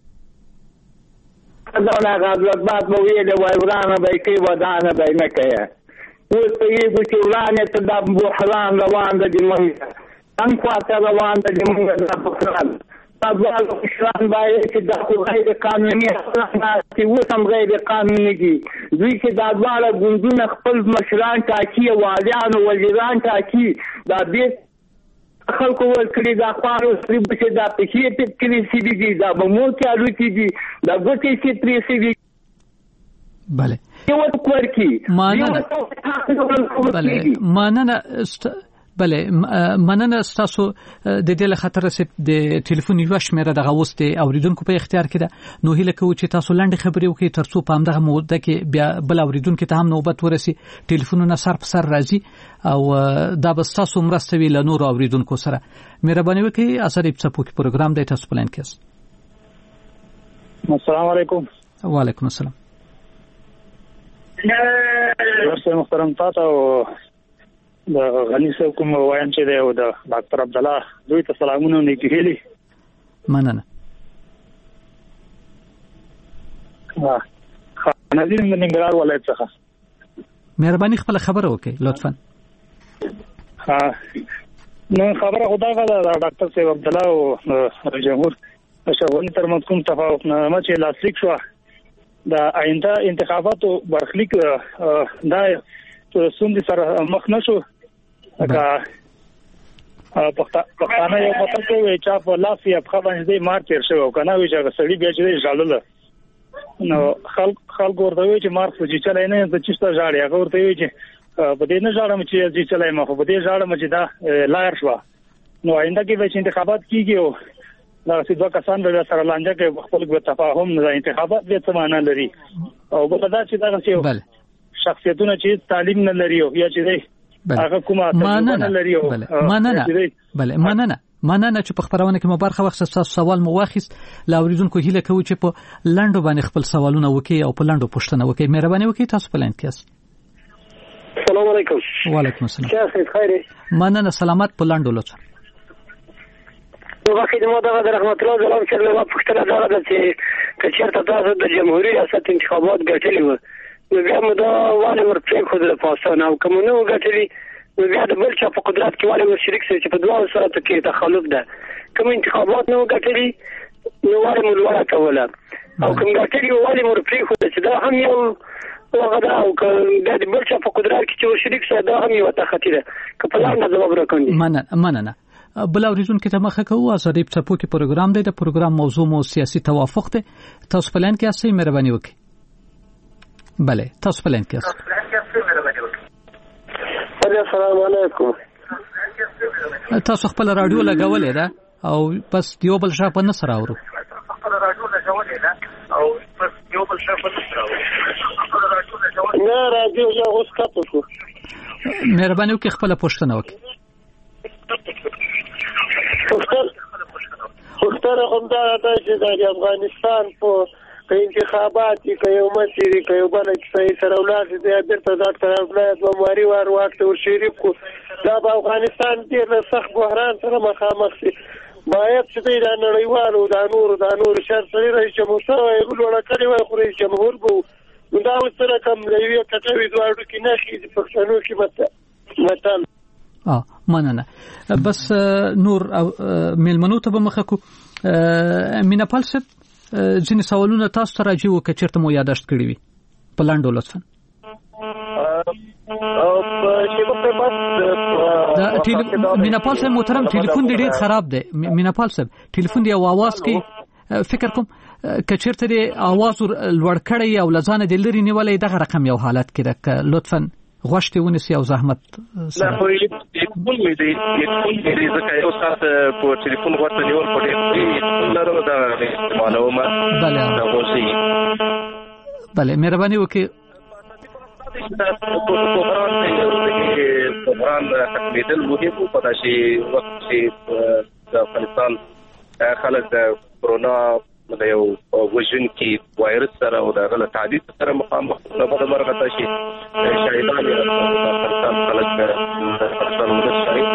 [SPEAKER 12] دا نه غواړم بعد مو ویل وای ورانه به کې ودانه به نه کوي اوس په یوه کې ورانه ته د بحران روان دي موږ ان خواته روان دي موږ د بحران طبعا شران باید چې د غیر قانوني حرکت او سم غیر قانوني دي دوی چې د ډول ګوندونو خپل مشران ټاکي والیان او وزیران ټاکي دا به خلکو ورکړي دا خارو چې دا پېښې په کې سي دي دا به مو کې اړو کې دي دا ګوتې چې پرې سي دي
[SPEAKER 5] بله
[SPEAKER 12] یو ورکی
[SPEAKER 5] ماننه بله ماننه است بله مننه تاسو د دې له خطر سره د ټلیفون یو شمیره د غوستي اوریدونکو په اختیار کې ده نو هله کوي چې تاسو لاندې خبرې وکړئ ترڅو په همدغه موده کې بیا بل اوریدونکو ته هم نوبت ورسي ټلیفونونه سر په سر راځي او دا به تاسو مرسته وی له نور اوریدونکو سره مهرباني وکړئ اثر په پوکي پروګرام د تاسو پلان کې
[SPEAKER 12] السلام علیکم
[SPEAKER 5] وعلیکم السلام
[SPEAKER 12] ورسره محترم تاسو د غنی صاحب کوم وایم چې دی او د ډاکټر عبد الله دوی ته سلامونه نیکهلی
[SPEAKER 5] مننه
[SPEAKER 12] ها نظیر من ننګرهار ولایت څخه
[SPEAKER 5] مهرباني خپل خبره وکړئ لطفا
[SPEAKER 12] ها نو خبره خدای غواړي د ډاکټر صاحب عبد الله او جمهور شاوونی تر موږ کوم تفاوت نه مچ لاسلیک شو د آینده انتخاباتو برخلیک دا
[SPEAKER 13] ستونزې سره مخ نشو لکه پښتانه یو مطلب کوي چې په لاس یې په باندې دې مار تیر شو کنه وی چې سړی بیا چې ژړل نو خلک خلک ورته وی چې مار چې چلای نه د چیسته ژاړي هغه ورته وی چې په دې نه ژړم چې چې چلای ما خو په دې ژړم چې دا لار شو نو آینده کې به چې انتخابات کیږي او دا چې دوه کسان به سره لانجه کې خپل په تفاهم نه انتخابات به څه معنی لري او بل دا چې دا چې شخصیتونه چې تعلیم نه لري او یا چې هغه کومه
[SPEAKER 5] نه لري مننه بله مننه مننه چې په خبرونه کې مبارخه وخت تاسو سوال مو واخیست لا اوریدونکو هیله کوي چې په لندو باندې خپل سوالونه وکي او په لندو پوښتنه وکي مهرباني وکي تاسو په لند کې
[SPEAKER 14] السلام علیکم
[SPEAKER 5] وعلیکم السلام
[SPEAKER 14] شیخ خیر
[SPEAKER 5] مننه سلامت په لندو لطفا
[SPEAKER 14] نو واخې د مودا د رحمت الله زلام چې له پښتنه دا ده چې کچېرته تاسو د جمهوریت ریاست انتخابات ګټلې و نو بیا مو دا والي ورپرې خو د پاسان او کوم نو ګټلې نو بیا د بل چا په قدرت کې والي مشرک سي چې په دوه سره کې تخلف ده کوم انتخابات نو ګټلې نو والي مو لوړه کوله او کوم ګټلې والي ورپرې خو چې دا هم یو وغدا او د بل چا په قدرت کې چې مشرک سي دا هم یو تخطی ده کله نه جواب راکوي
[SPEAKER 5] مننه مننه بل اوریدون کې ته مخه کوو ازادي په کې پروګرام دی د پروګرام موضوع مو سیاسي توافق دی تاسو پلان کې اسې مهرباني وکړئ بله تاسو پلان کې اسې
[SPEAKER 14] السلام علیکم
[SPEAKER 5] تاسو خپل رادیو لګولې ده او بس یو بل شاپ نه سره اورو
[SPEAKER 14] خپل رادیو لګولې ده او بس یو بل شاپ نه سره اورو نه رادیو یو اوس کاپو شو
[SPEAKER 5] مهرباني وکړئ خپل پوښتنه وکړئ
[SPEAKER 14] پختر هم دا ده چې د افغانستان په انتخابات کې یو مسیري کې یو بل چې سره ولادت دی بیرته ډاکټر افلاط بمواري ور وخت ور شریف کو دا په افغانستان کې له سخت بحران سره مخامخ شي باید چې د نړیوالو د نور د نور شر سره رئیس جمهور سره یو لوړ کړی وي خو رئیس جمهور بو دا وسره کوم لوي کټوي دوه کې نه خېږي پښتنو کې مت
[SPEAKER 5] اه مننه بس نور میلمنو ته به مخه کو مینا پالسب ځینې سوالونه تاسو ته راځي او کچرته مو یاداشت کړی وي په لاندو لطفا مینا پالسب محترم ټلیفون دی ډیر خراب دی مینا پالسب ټلیفون دی او आवाज کې فکر کوم کچرته دی आवाज لوړ کړی او لزانه د لری نیولې دغه رقم یو حالت کې لطفا غوښتي ونیسي او زحمت
[SPEAKER 10] سره خو یې ټلیفون مې دی ټلیفون مې دی ځکه یو ساعت په ټلیفون ورته نیول پړې لرو دا معلومه
[SPEAKER 5] بله
[SPEAKER 10] دا اوسې
[SPEAKER 5] بله مهرباني وکړئ
[SPEAKER 10] دا په بحران کې بحران تقلیدل مهم په داسې وخت چې د افغانستان خلک د کرونا د یو وژن کې وایرس سره او د غلط تعدید سره مخامخ نه په مرغه تاسو شاهدان یې افغانستان خلک د افغانستان د شریک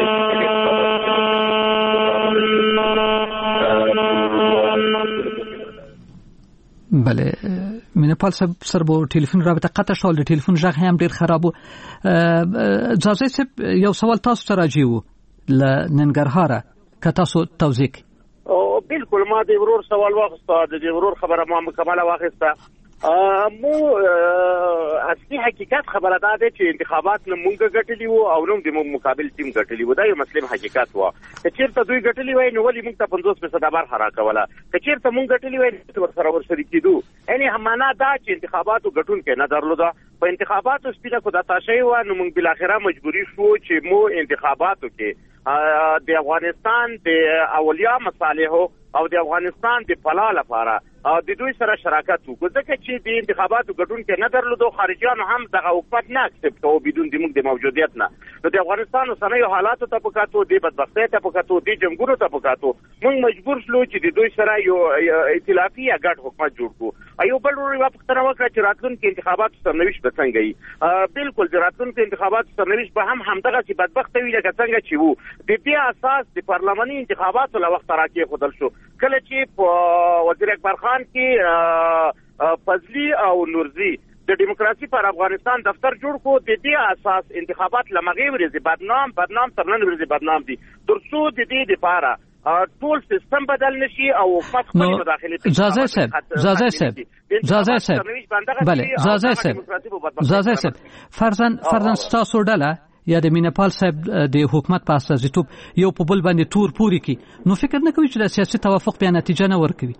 [SPEAKER 5] بله مینپال سر بو ټلیفون رابطه قطع شول د ټلیفون ژغ هم ډیر خراب و ځاځي سپ یو سوال تاسو ته راځي و ل ننګرهار که تاسو توضیح
[SPEAKER 11] او بالکل ما د ورور سوال واخسته د ورور خبره ما مکمله واخسته مو اصلي حقیقت خبره ده چې انتخابات نه مونږ ګټلی وو او نو د مقابل ټیم ګټلی وو دا یو مسلم حقیقت وو چې چیرته دوی ګټلی وای نو ولې مونږ ته پنځوس فیصد بار حرا کوله چې چیرته مونږ ګټلی وای نو ور سره ور شریک کیدو یعنی همانا دا چې انتخاباتو ګټون کې نه درلوده په انتخاباتو سپینه کو د تاشي و نو مونږ بل اخره مجبوری شو چې مو انتخاباتو کې د افغانستان د اولیا مصالح او د افغانستان د فلاح لپاره د دوی سره شراکت وکړو ځکه چې د انتخاباتو ګډون کې نه درلودو خارجيان هم دغه حکومت نه اکسپټ کوو بدون د موږ د موجودیت نه نو د افغانستان اوسنیو حالاتو ته پکاتو د بدبختۍ ته پکاتو د جمهوریت ته پکاتو موږ مجبور شلو چې د دوی سره یو ائتلافي یا ګډ حکومت جوړ کړو ایو بل ورو پښتنه وکړه چې راتلونکي انتخاباتو سرنوشت به څنګه وي بالکل د راتلونکي انتخاباتو سرنوشت به هم همدغه چې بدبخت وي لکه څنګه چې وو د دې اساس د پارلماني انتخاباتو له وخت راکې خودل شو کله چې وزیر اکبر خان کې فضلی او نورزی د دیموکراسي پر افغانستان دفتر جوړ کو د دې اساس انتخابات لمغه ورزي بدنام بدنام ترنن ورزي بدنام دي ترڅو د دې لپاره ټول سیستم بدل نشي او حکومت خپل مداخله
[SPEAKER 5] اجازه صاحب اجازه صاحب
[SPEAKER 11] د
[SPEAKER 5] زازای صاحب بله زازای صاحب زازای صاحب فرضاً فرضاً تاسو ډله یا د مینپال صاحب د حکومت په اساسیتوب یو په بل باندې تور پوری کی نو فکر نه کوي چې د سیاسي توافق بیا نتیجه نه ورکوي؟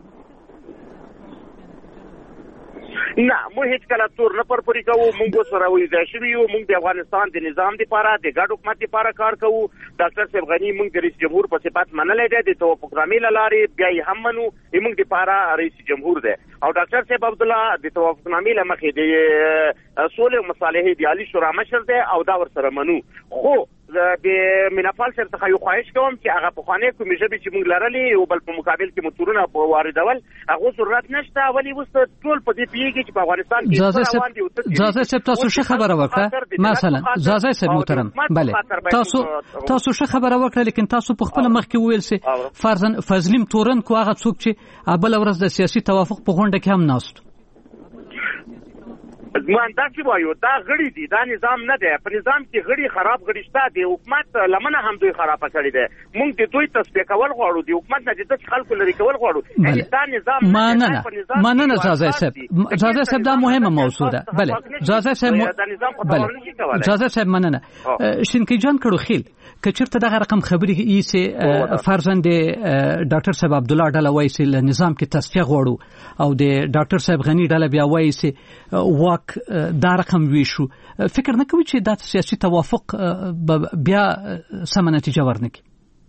[SPEAKER 11] نه مو هیڅ کله تور نه پرپوري کوو مونږ سره وې ځای شوي یو مونږ د افغانستان د نظام لپاره د ګډ حکومت لپاره کار کوو. ډاکټر صاحب غنی مونږ د رئیس جمهور په صفت منلې ده د توافق نامې لارې بیا یې هم منو مونږ د لپاره رئیس جمهور ده او ډاکټر صاحب عبد الله د توافق نامې لمخې د صلح مصالحې د عالی شورا مشر ده او دا ور سره منو. خو د مینپال سره څخه یو خواهش کوم چې هغه په خانه کمیټه به چې موږ لرلې او بل په مقابل کې متورونه په واردول هغه ضرورت نشته ولی وست ټول په دې پیږي چې په افغانستان کې
[SPEAKER 5] زازه صاحب تاسو څه خبره وکړه مثلا زازه صاحب محترم بله تاسو تاسو څه خبره وکړه لیکن تاسو په خپل مخ کې ویل سي فرضاً فضلیم تورن کو هغه څوک چې ابل ورځ د سیاسي توافق په غونډه کې هم ناست
[SPEAKER 11] ځوان دا چې وایو دا غړي دي دا نظام نه دی په نظام کې غړي خراب غړي شته د حکومت لمنه هم دوی خراب کړی دی مونږ د دوی تصفیه کول غواړو د حکومت نه د خلکو لري کول غواړو دا نظام
[SPEAKER 5] مننه مننه زازه صاحب زازه صاحب دا مهمه موضوع ده بله زازه صاحب بله زازه صاحب مننه شینکی جان کړو خیل کچرته دغه رقم خبري ایسه فرضاً د ډاکټر صاحب عبد الله ډله وایي له نظام کې تصفیه غواړو او د ډاکټر صاحب غنی ډله بیا وایي واک دا رقم ویشو فکر نه کوي چې دا سیاسي توافق بیا سم نتیجه ورنکي؟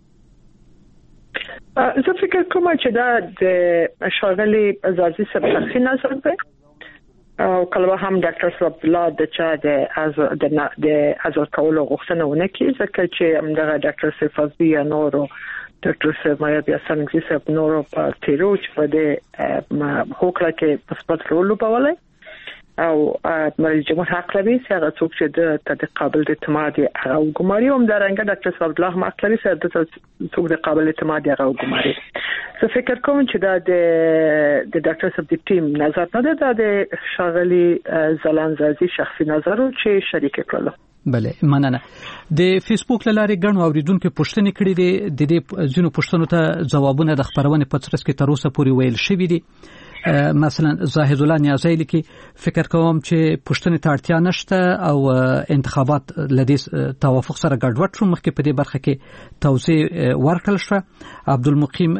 [SPEAKER 9] زه فکر کوم چې دا د شاغلي ازازي سبقي نظر دی او کله هم ډاکټر صاحب عبد الله د چا د از د ازاد کولو غوښتنه ونه کی ځکه چې همدغه ډاکټر صاحب فضلی یا نورو ډاکټر صاحب مایا بیا څنګه صاحب نورو په تیرو چې په دې هوکړه کې پسپت کولو په ولای او رئیس جمهور حق لري چې هغه څوک چې د قابل اعتماد هغه وګماري هم درنګ ډاکټر صاحب الله حق لري چې د څوک د قابل اعتماد هغه وګماري. زه فکر کوم چې دا د د ډاکټر صاحب د ټیم نظر نه ده د شاغلي زلانزازي شخصي نظر او چې شریک کړل.
[SPEAKER 5] بله مننه. د فیسبوک لارې ګڼ اوریدونکو پوښتنې کړې دي د دې ځینو پوښتنو ته ځوابونه د خبرونه په ترڅ کې تر اوسه پورې ویل شوي دي. مثلا زاهد الله نیازی لیکي فکر کوم چې پښتنې ته اړتیا نشته او انتخابات لدی توافق سره ګډوډ شو مخکې په دې برخه کې توضیح ورکړل شو. عبدالمقیم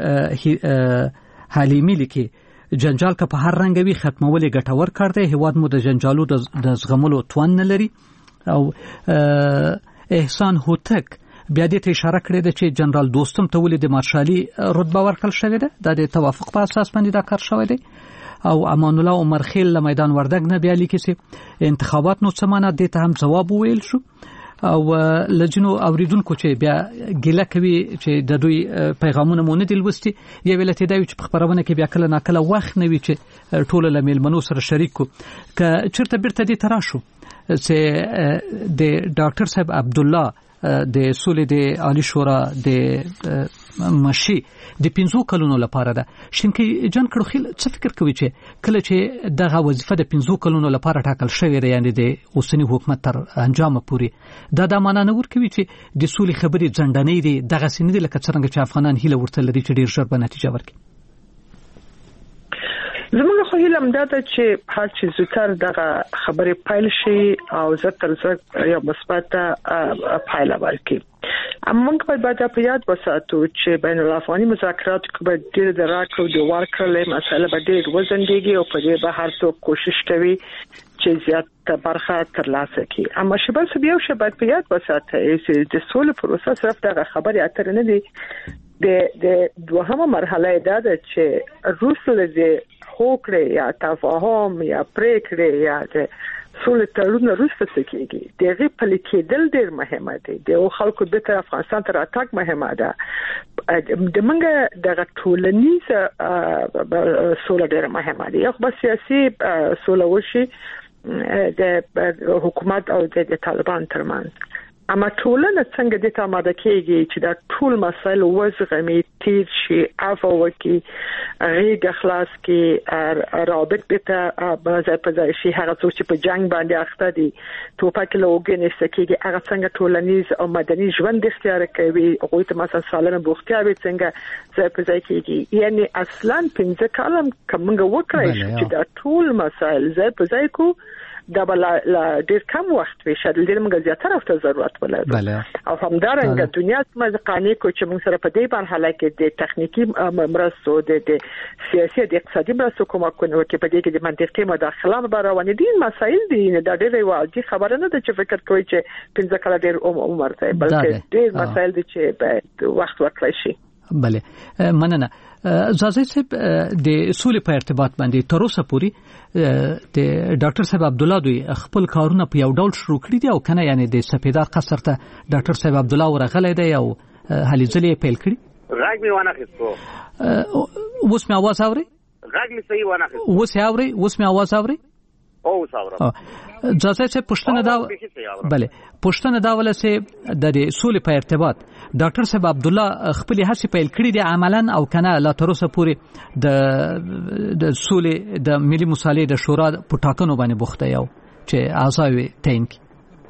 [SPEAKER 5] حلیمی لیکي جنجال که په هر رنګ وي ختمول ګټور کار دی هیواد مو د جنجالو د زغملو توان نه لري. او احسان هوتک بیا دې ته اشاره کړې ده چې جنرال دوستم ته ولې د مارشالي رتبه ورکړل شوې ده دا د توافق په اساس باندې دا کار شوی دی. او امان الله عمر خیل له میدان وردګ نه بیا لیکي چې انتخابات نو څه معنا دې ته هم جواب ویل شو. او لجنو اوریدونکو چې بیا ګیله کوي چې د دوی پیغامونه مونږ نه دلوستي یو ولته دی چې په خبرونه کې بیا کله ناکله وخت نه وي چې ټول له میلمنو سره شریک کو ک چرته بیرته دې تراشو چې د ډاکټر صاحب عبد الله د صلح د عالی شورا د مشي د پنځو کلونو لپاره ده. شینکی جان کړو خیل څه فکر کوي چې کله چې دغه وظیفه د پنځو کلونو لپاره ټاکل شوې ده یعنی د اوسنی حکومت تر انجام پورې دا د معنا نه ورکوي چې د صلح خبرې ځندنې دي دغه سینې دي لکه څنګه چې افغانان هیله ورته لري چې ډیر ژر به نتیجه ورکړي؟
[SPEAKER 9] زموږ خو هیله مده ده چې هر چې زوتر دغه خبرې پایل شي او زه تر څو یو مثبت پایله ورکړي. موږ په باندې په یاد وساتو چې بین الافغاني مذاکرات کې به ډېر د راکړو د ورکړلې مسله به ډېر وزندګي او په دې به هر څوک کوشش کوي چې زیات برخه ترلاسه کړي. اما شبل سبیو شبل په یاد وساتو چې د سولې پروسه صرف دغه خبرې اترې نه دي د د دوهمه مرحله ده چې روس له هوکړه یا تفاهم یا پریکړه یا د سولې تړون وروسته څه کېږي دغه پلي کېدل ډېر مهمه دي. د خلکو د افغانستان تر اتاک مهمه ده. د منګه د ټولنیزه سولې ډېر مهمه دي. یو بس سیاسي سولې وشي د حکومت او د طالبان ترمنځ اما ټولنه څنګه د تاماده کېږي چې دا ټول مسایل وزغمي تیر شي عفو وکي غیږ خلاص کې رابط به په په ځای شي هغه څوک چې په جنگ باندې اخته دي توپک له وګنې سکیږي هغه څنګه ټولنیز او مدني ژوند اختیار کوي او ته مثلا سالم بوختیا به څنګه ځای په ځای کېږي یعنی اصلا پنځه کالم کومه وکړای چې دا ټول مسایل ځای په ځای کو دا بل لا ډیر کم وخت وي شاید ډیر موږ زیاتره وخت ضرورت ولرو او همدارنګه دنیا سمه قانوني کو چې موږ سره په دې باندې حالکه د تخنیکی مرستو د سیاسي د اقتصادي مرستو کومه کوي چې په دې کې د منطقي مداخله مبارونه دي مسایل دي دا ډیر واجب خبره نه ده چې فکر کوي چې پنځه کال ډیر عمر دی بلکې ډیر مسایل دي چې په وخت ورکړي شي
[SPEAKER 5] بله مننه زازي صاحب د سولې په ارتباط باندې تر اوسه پوري د ډاکټر صاحب عبد الله دوی خپل کارونه په یو ډول شروع کړی دي او کنه یعنی د سپیدار قصر ته ډاکټر صاحب عبد الله ورغلی دی او هلي ځلې پیل کړی
[SPEAKER 11] غږ می ونه خستو
[SPEAKER 5] اوس مې आवाज اوري
[SPEAKER 11] غږ می صحیح ونه خستو
[SPEAKER 5] اوس اوري اوس مې आवाज اوري
[SPEAKER 11] او صاحب
[SPEAKER 5] ځکه چې پښتنه دا بله پښتنه دا ولسه د سولې په ارتباط ډاکټر صاحب عبد الله خپل هڅې پیل کړې دي عملاً او کنه لا تر اوسه پورې د د سولې د ملي مصالحې د شورا په ټاکنو باندې بوخته یو چې اعضاوي تعین کړي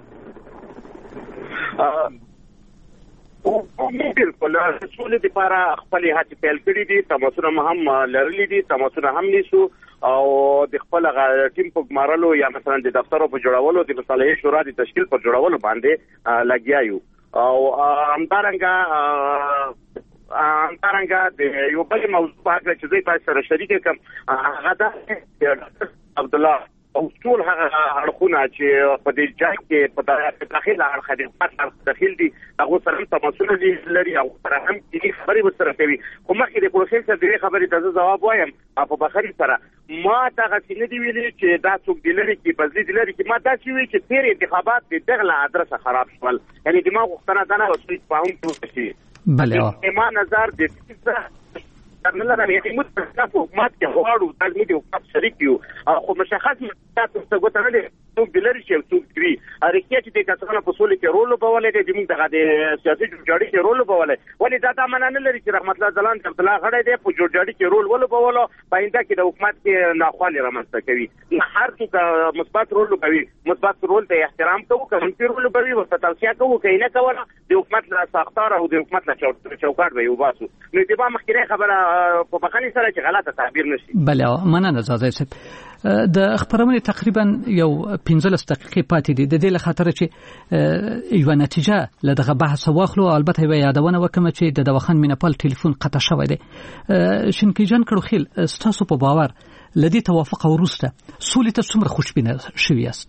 [SPEAKER 11] او بالکل سولې لپاره خپل هڅې پیل کړې دي تماسونه هم لرلې دي تماسونه هم نیسو او د خپل ټیم په ګمارلو یا مثلا د دفترو په جوړولو د مصالحې شورا د تشکیل پر جوړولو باندې لګیایو او همدارنګه همدارنګه د یو بل موضوع په اړه چې زه تاسو سره شریک کوم هغه د عبد الله او ټول هغه اړخونه چې په دې ځای کې په داخله اړخ دي په داخل دي هغه سره تماسونه لري او سره هم دې خبرې وسره کوي خو مخکې د پروسس د خبرې ته جواب وایم په بخاري سره ما دا غوښتنه دی ویلي چې دا څوک دی لري چې بزلی دی لري چې ما دا چې وی چې تیر انتخابات د دغه ادرسه خراب شول یعنی د ما غوښتنه ده نه وسوي په هم څه
[SPEAKER 5] بله
[SPEAKER 11] ما نظر د نه لري چې موږ په حکومت کې غواړو د دې حکومت شریک یو خو مشخص تاسو څه غوښتنه لري څوک دی لري چې څوک دی اړتیا چې د کسانو په سولې کې رول وبولې د موږ دغه د سیاسي جوړجاړي کې رول وبولې ولې دا د مننه لري چې رحمت الله ځلان عبد الله غړې دی په جوړجاړي کې رول وبولو پاینده کې د حکومت کې ناخوالي رامنځته کوي هر څوک مثبت رول کوي مثبت رول ته احترام کوو کوم چې رول کوي ورته توصيه کوو کینه کوله د حکومت لا ساختار او د حکومت لا چوکاټ وي وباسو نو دې په مخکې خبره په بخښنې سره چې غلطه تعبیر نشي
[SPEAKER 5] بله مننه زازي صاحب د خبرونه تقریبا یو پنځلس دقیقې پاتې دي د دې لخاطر چې یو نتیجه لدغه بحث واخلو البته یو یادونه وکم چې د دواخان مینپال ټلیفون قطع شوی دی شینکی جان کړو خیل ستاسو په باور لدی توافق ورسته سولې ته څومره خوشبینه شوی است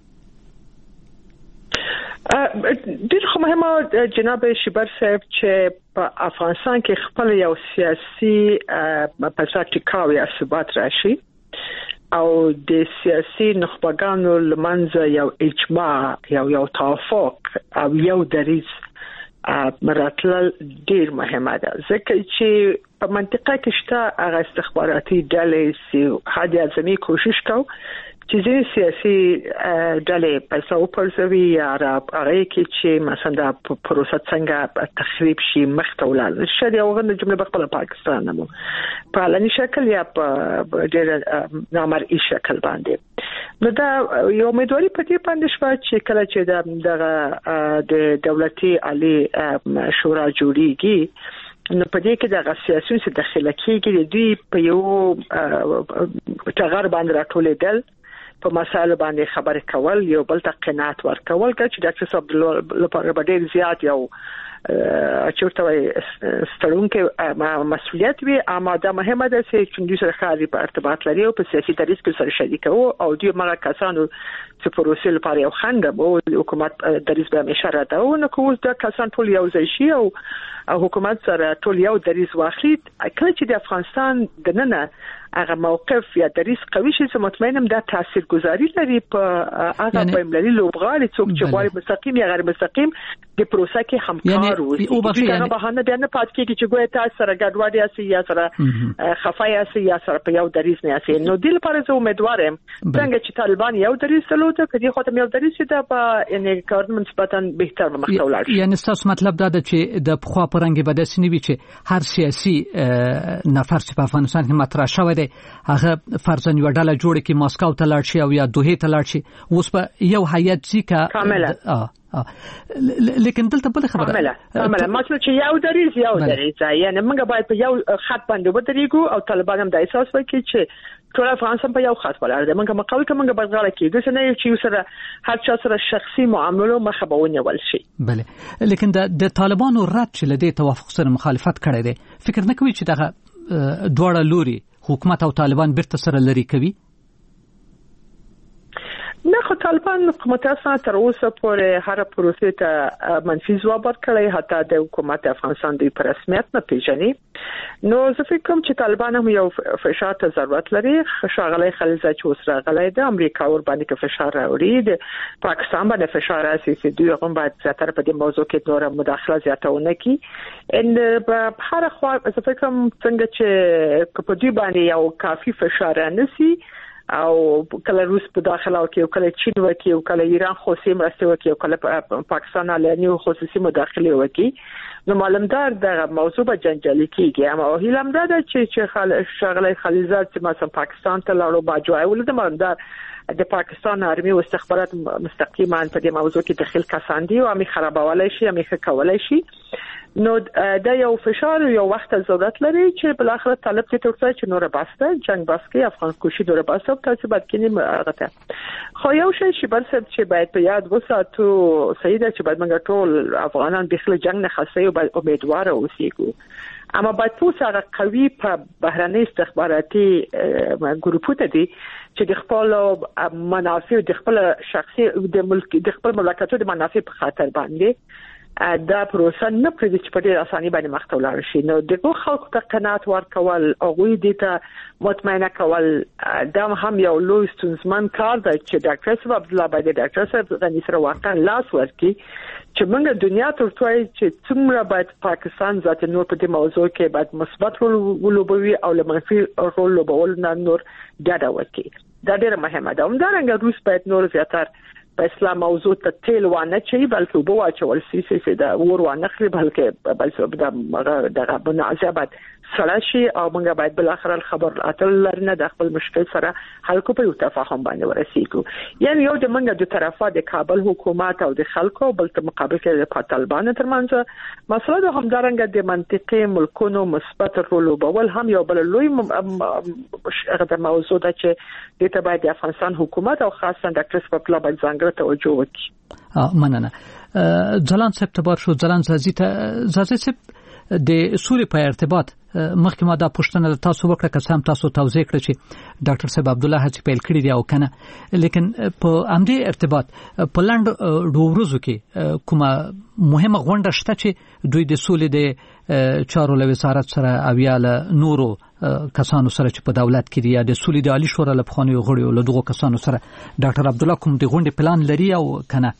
[SPEAKER 9] ډیر خو مهمه جناب شبر صاحب چې په افغانستان کې خپل یو سیاسي پرسپټیکاوي ثبات راشي او د سیاسي نخبگانو لمنځه یو اجماع یو یو توافق او یو دریز مراتل ډیر مهمه ده ځکه چې په منطقه کې شته هغه استخباراتي ډلې چې حد اعظمي کوشش کوي چې ځینې سیاسي ډلې پیسې وپرځوي یا هغه کې چې مثلا د پروسه څنګه تخریب شي مخته ولاړ شي یو غن جمله په خپل پاکستان نمو په علني شکل یا په ډېر نامرئي شکل باندې نو دا یو امیدواري په دې باندې شوه چې کله چې د د دولتي عالی شورا جوړیږي نو په دې کې د سیاسي څخه داخله کېږي دوی په یو ټغر باندې راټولېدل په مسایل باندې خبرې کول یو بل ته قناعت ورکول چې ډاکټر صاحب لپاره ډېر زیات یو چورته وي ستړونکې مسؤلیت وي اما دا مهمه ده چې دوی سره خاري په ارتباط لري او په سیاسي دریځ کې سره شریک وو او دوی مګه کسانو چې پروسې لپاره یو خنډ وو حکومت دریځ به همیشه راته او نو کوم دا کسان ټول یو ځای شي او حکومت سره ټول یو دریځ واخلي کله چې د افغانستان د ننه هغه موقف یا دریس قوي شي چې مطمئنم دا تاثیرګذاري لري په هغه بایملري لوبغاړي څوک چې غواړي مستقیم یا غیر مستقیم د پروسه کې همکار وي دا بهانه بیا نه پات کېږي چې ګویا تاسو سره ګډوډي اسي یا سره خفای اسي یا سره په یو دریس نه اسي نو د لپاره زه امیدوارم څنګه چې طالبان یو دریس سلوته کدي خو ته یو دریس ته په یعنی ګورنمنت سپاتن بهتر مخته ولاړ
[SPEAKER 5] یعنی تاسو مطلب دا ده چې د خو پرنګ بده سنوي چې هر سیاسي نفر چې په افغانستان کې مطرح شوی دی هغه فرضاً یو ډله جوړ کې ماسکو ته لاړ شي او یا دوحه ته لاړ شي اوس په یو هیئت چې
[SPEAKER 9] کامله
[SPEAKER 5] لیکن دلته بل خبره
[SPEAKER 9] کامله کامله مطلب چې یو دریز یو دریز یعنی موږ باید په یو خط باندې ودرېږو او طالبان هم د احساس وکړي چې ټول افغانستان په یو خط ولاړ دی موږ مقاول کوم موږ باید غواړو کې د نه یو سره هر چا سره شخصي معاملو مخه به ونیول شي
[SPEAKER 5] بله لیکن د طالبانو رد چې لدې توافق سره مخالفت کړی دی فکر نه کوي چې دغه دواړه لوري حکومت او طالبان بیرته سره لري کوي
[SPEAKER 9] نه خو طالبان متاسفانه تر اوسه پورې هر پروسې ته منفي ځواب ورکړی حتی د حکومت افغانستان د رسمیت نه پیژني نو زه فکر کوم چې طالبان هم یو فشار ته ضرورت لري ښاغلی خلیلزاد چې اوس راغلی د امریکا ور باندې کې فشار راوړي د پاکستان باندې فشار راځي چې دوی هم باید زیاتره په دې موضوع کې نور مداخله زیاتونه کړي ان په هر خوا زه فکر کوم څنګه چې په دوی باندې یو کافي فشار رانسي او کله روس په داخله او کې کله چین وکي او کله ایران خصوصي مرسته وکي او کله پاکستان علني خصوصي مداخله وکي نو معلومدار د موضوع په جنجالي کېږي اما هیلم دا چې چې شغله خلیزات چې مثلا پاکستان ته لاړو باجوای ولته معلومدار د پاکستان ارمي او استخبارات مستقیما په دې موضوع کې دخیل کسان دي او امي خرابولای شي امي کولای شي نو دا یو فشار یو وخت ضرورت لري چې بل اخر طلب کې ترڅه چې نور باسته جنگ بس کې افغان کوشي نور باسته تاسو باید کینی راغته خو یو شی چې بل څه چې باید په یاد وساتو سیده چې باید موږ ټول افغانان داخله جنگ نه خاصه او باید امیدوار اوسېږو اما باید پوس هغه قوي په بهرنۍ استخباراتي ګروپونه دي چې د خپل منافع د خپل شخصي د ملک د خپل مملکتو د منافع په خاطر باندې دا پروسه نه پرې چې په ډېر اساني باندې مخته ولاړ شي نو دغه خلکو ته قناعت ورکول او غوي دي ته مطمئنه کول دا هم یو لوی ستونزمن کار دی چې ډاکټر صاحب عبد الله باید ډاکټر صاحب غني سره واقعا لاس ورکړي چې موږ دنیا ته ورته چې څومره باید پاکستان ذات نور په دې موضوع کې باید مثبت رول ولوبوي او منفي رول لوبول نه نور ډاډه وکړي دا ډېر مهمه ده همدارنګه روس باید نور زیاتر په اسلام موضوع ته تیل وانه چي بلکې بو واچول سي سي دا ور وانه خري بلکې بلکې دا دغه بنازه بعد سلاشي او موږ باید بل اخر الخبر اتل لرنه د خپل مشکل سره حل کو په تفاهم باندې ورسېږو یعنی یو د موږ د طرفه د کابل حکومت او د خلکو بل په مقابل کې د طالبان ترمنځ مسله د همدارنګه د منطقي ملکونو مثبت رول وبول هم یو بل لوی هغه موضوع ده چې د تبعید افغانستان حکومت او خاصه ډاکټر صفت الله باید توجه وکړي
[SPEAKER 5] مننه ځلان سپتمبر شو ځلان زازي ته زازي سپ د سوري په ارتباط مخکې ما دا پوښتنه تاسو وکړه که سم تاسو توضیح کړئ چې ډاکټر صاحب عبد الله هڅه پیل کړې دی او کنه لیکن په امدې ارتباط په لاند ډوورزو کې کومه مهمه غونډه شته چې دوی د سولې د چارو له وزارت سره اویاله نورو کسانو سره چې په دولت کې دی د سولې د عالی شورا له بخونی غړي له دغو کسانو سره ډاکټر عبد الله کوم د غونډې پلان لري او کنه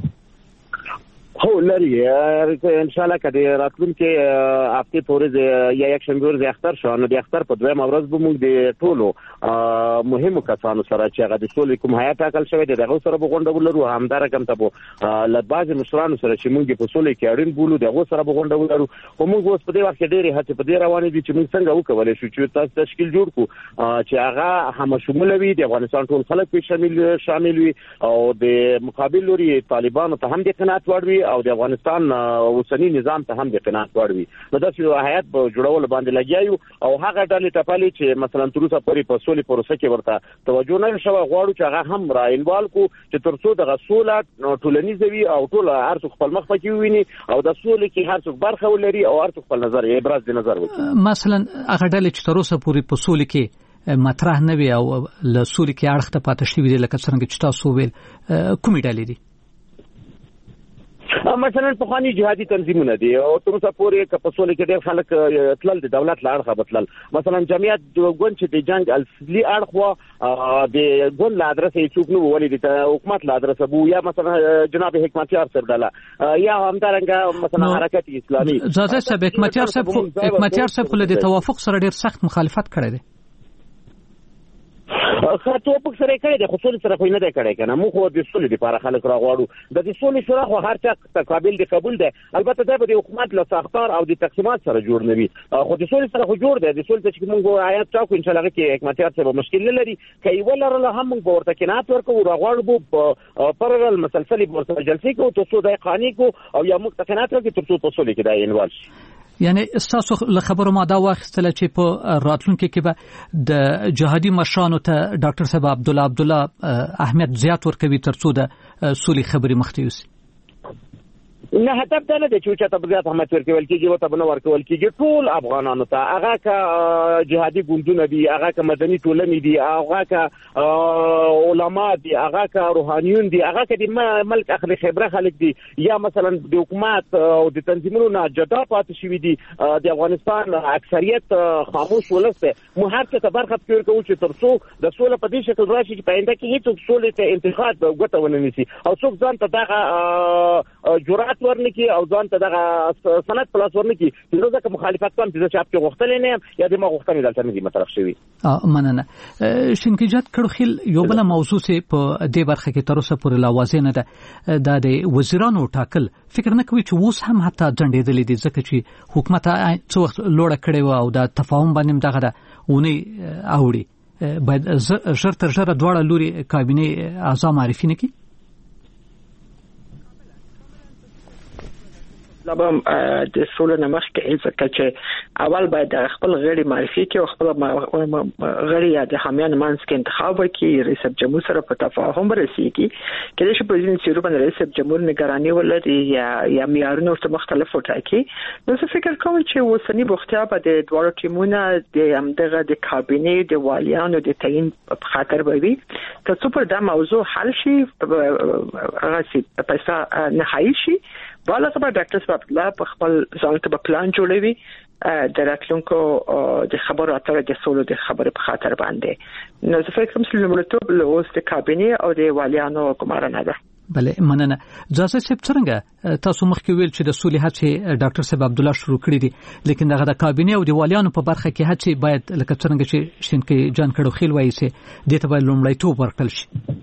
[SPEAKER 11] هو لري ان شاء الله کله راتلونکي هفته پورې یا یک شنبه ورځ اختر شو نو د اختر په دویم ورځ به موږ د ټولو مهمو کسانو سره چې هغه د سولې کوم هيئت ټاکل شوی دی دغه سره به غونډه ولرو همدارنګه هم ته له بعض مشرانو سره چې موږ په سولې کې اړین بولو دغه سره به غونډه ولرو او موږ اوس په دې وخت کې ډېری هڅې په دې روانې دي چې موږ څنګه وکولای شو چې تاسو تشکیل جوړ کړو چې هغه هم شمول وي د افغانستان ټول خلک په شامل شامل وي او د مقابل لوري طالبانو ته هم د قناعت وړوي او د افغانستان اوسنی نظام ته هم د قناعت وړوي نو دا چې هيئت په جوړول باندې لګیایو او هغه ډلې ټپالي چې مثلا تر اوسه پورې په سولې پروسه کې ورته توجه نه شوه غواړو چې هغه هم را انوال کو چې ترڅو د غسوله ټولنیزه وي او ټول هر څوک خپل مخ پکې ویني او د سولې کې هر څوک برخه ولري او هر څوک خپل نظر یې ابراز د نظر وکړي
[SPEAKER 5] مثلا هغه ډلې چې تر اوسه پورې په سولې کې مطرح نه وي او له سولې کې اړخ ته پاتې شوی دی لکه څنګه چې تاسو ویل کومې ډلې دي
[SPEAKER 11] مثلا په خواني جهادي تنظیمونه دي او تر اوسه پورې که په سولې کې ډېر خلک تلل د دولت له اړخه بتلل مثلا جمعیت ګوند چې د جنگ اصلي اړخ د ګوند له ادرسه یې څوک نه ولې د حکومت له ادرسه بو یا مثلا جناب حکمتیار صاحب دلا یا همدارنګه مثلا حرکت اسلامي
[SPEAKER 5] زاده صاحب حکمتیار صاحب حکمتیار صاحب خو د توافق سره ډېر سخت مخالفت کړی دی.
[SPEAKER 11] خاطو په سره کړی د خصوصي سره خو نه دی کړی کنه مو خو د سولې لپاره خلک راغواړو د دې سولې شورا خو هر څه تقابل دی قبول دی البته دا به د حکومت له ساختار او د تقسیمات سره جوړ نه وي خو د سولې سره خو جوړ دی د سولې چې موږ آیات چاکو ان شاء الله کې حکمتیار سره مشکل نه لري کوي ولرله هم موږ ورته کینات ورکو راغواړو پرل مسلسل ورته جلسې کو ته سوده قانوني کو او یا موږ تکنات ورکو تر څو په سولې کې دا انوال شي.
[SPEAKER 5] یعنی تاسو له خبرو ما دا واخیستل چې په راتلونکو کې به د جهادي مشرانو ته ډاکټر صاحب عبد الله عبد الله اهمیت زیات ورکوي تر څو د سولې خبرې مخ ته یوسي.
[SPEAKER 11] نه هدف دا نه دی چې چاته بزیات احمد ورکول کېږي او ته بنو ورکول کېږي ټول افغانانو ته هغه کا جهادي ګوندونه دي هغه کا مدني ټولنې دي هغه کا علما دي هغه کا روحانيون دي هغه کا د ملک اخلي خبره خلک دي یا مثلا د حکومت او د تنظیمونو نه جدا پاتې شوی دي د افغانستان اکثریت خاموش ولسته مو هر څه ته برخه پکې کوي چې ترڅو د سولې په دې شکل راشي چې پاینده کې هیڅ سولې ته انتخاب غوته ونه نيسي او څوک ځان ته دغه جرأت ورنکي او ځان ته دغه سند پلاس ورنکي چې نو ځکه مخالفت کوم چې چا په غوښتل نه یا د ما غوښتنې دلته نه دي مطرح شوی.
[SPEAKER 5] ا مننه شینکیجات کړخیل یو بل موضوع سه په دې برخه کې تر اوسه پورې لا واضح نه ده د وزیرانو ټاکل فکر نه کوي چې اوس هم حتی ځنډېدلې دي ځکه چې حکومت څو وخت لوړه کړې و او د تفاهم باندې دغه ده ونی اوړي باید ژر تر ژره دواړه لوري کابینه اعضا معرفي نه کړي.
[SPEAKER 9] لبم د سولې نمخ کې ځکه چې اول باید خپل غړي معرفي کې او خپل غړي یا د حامیان مانس کې انتخاب وکړي رئیس جمهور سره په تفاهم ورسیږي کله چې پرزیدنت سیرو باندې رئیس جمهور نگرانی ولري یا یا معیارونه ورته مختلف وټاکي نو څه فکر کوم چې وسنی بوختیا په د دوړو ټیمونه د همدغه د کابینه د والیانو د تعین په خاطر وي ترڅو پر دا موضوع حل شي هغه چې پیسې نه هاي شي بالا خبر ډاکټر صاحب الله په خپل ځان ته په پلان جوړوي د راتلونکو د خبرو اترو د سولو د خبرو په خاطر باندې نو زه فکر کوم چې لومړیتوب له اوس د کابینه او د والیانو ګمارنه ده.
[SPEAKER 5] بله مننه. ځاځه صاحب څنګه تاسو مخکې ویل چې د سولې هڅې ډاکټر صاحب عبد الله شروع کړې دي لیکن دغه د کابینه او د والیانو په برخه کې هڅې باید لکه څنګه چې شینکي جان کړو خیل وایي چې د ته باید لومړیتوب ورکړل شي.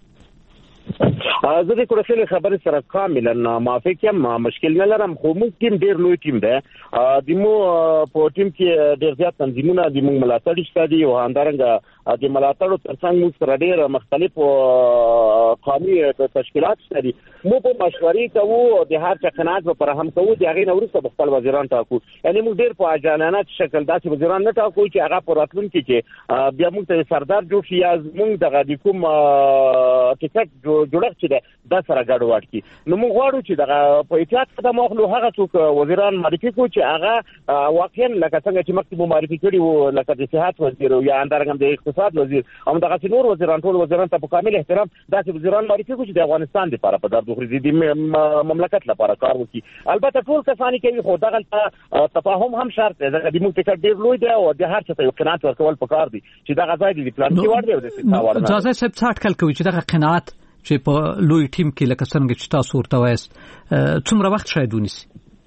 [SPEAKER 11] زه د کورسل خبرې سره کاملا موافق یم مشکل نه لرم خو موږ ټیم ډیر لوی ټیم دی د مو په ټیم کې ډیر زیات تنظیمونه د موږ ملاتړ شته دي او همدارنګه د ملاتړو ترڅنګ موږ سره ډیر مختلف قومي تشکیلات شته دي مو په مشورې کوو د هر څه قناعت په هم کوو د هغې نورسته خپل وزیران ټاکو یعنی موږ ډیر په اجانانه شکل داسې وزیران نه ټاکو چې هغه په راتلونکي کې بیا موږ ته سردار جوړ شي یا موږ دغه د کوم ټیکټ جوړښت دا سره ګډوډ کی نو موږ غواړو چې دغه په احتیاط قدم واخلو هغه څوک وزیران معرفي کو چې هغه واقعا لکه څنګه چې مکتوب معرفي کړي وو لکه د صحت وزیر یا اندرګم د اقتصاد وزیر او دغه نور وزیران ټول وزیران ته په کامل احترام داسې وزیران معرفي کو چې د افغانستان لپاره په درد خوري د مملکت لپاره کار وکړي البته ټول کسانی کوي خو دغه تفاهم هم شرط دی ځکه د موږ ټیکټ ډیر لوی دی او د هر څه ته قناعت ورکول پکار دي چې دغه ځای د پلان کې ور دی او د ستاوړ نه
[SPEAKER 5] ځای صاحب څه اټکل کوي چې دغه قناعت چې په لوی ټیم کې لکه څنګه چې تاسو ورته وایست څومره وخت شاید ونیسي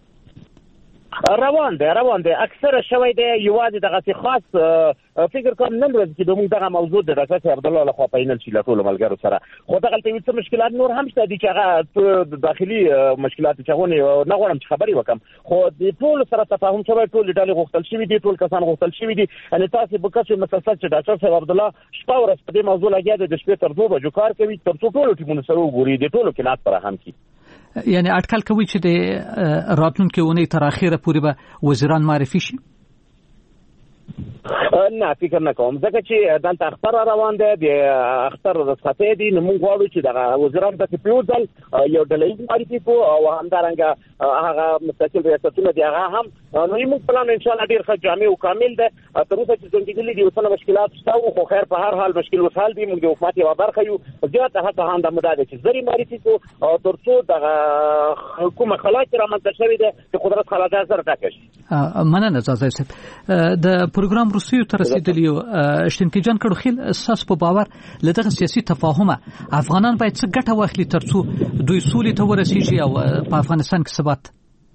[SPEAKER 11] روان دی روان دی اکثره شوی دی یوازې دغه خاص فکر کوم نن ورځ کې دومره دغه موضوع د ډاکټر عبد الله لخوا پاینل شي له ټول ملګرو سره خو دغه ته څه مشکلات نور هم شته دي چې هغه داخلي مشکلات چغونی نه غواړم چې خبري وکم خو د ټول سره تفاهم شوی ټول ډالې غوښتل شوی دي ټول کسان غوښتل شوی دي ان تاسو به کڅ مسلسل چې ډاکټر عبد الله شپه ورځ په دې موضوع لګیا دي د شپې تر دوه بجو کار کوي تر څو ټول ټیمونه سره وګوري د ټولو کې نات پر هم کی
[SPEAKER 5] یعنی اټکل کوي چې د راتلونکي اونۍ تر اخیره پورې به وزیران معرفي شي
[SPEAKER 11] نه فکر نه کوم ځکه چې دلته اختر روان دی د اختر رخصتۍ دي نو موږ غواړو چې د وزیران د پیوزل یو ډلې معرفي کو او همدارنګه هغه مستقل ریاستونه دی هغه هم نو موږ پلان ان شاء الله ډیر ښه جامع او کامل ده تر اوسه چې څنګه دي اوسه مشکلات شته خو خیر په هر حال مشکل وسال دي موږ د حکومت یو برخه یو زیاته هڅه هم د مدد چې زری معرفي کو او ترڅو د حکومت خلاص را منځ شوی ده چې قدرت خلاص سره تاکش
[SPEAKER 5] مننه زازای صاحب د پروګرام روسیو تر رسیدلی شتنکی جان کړو خیل اساس په باور لدغه سیاسي تفاهمه افغانان باید څه ګټه واخلي ترڅو دوی سولې ته ورسیږي او په افغانستان کې ثبات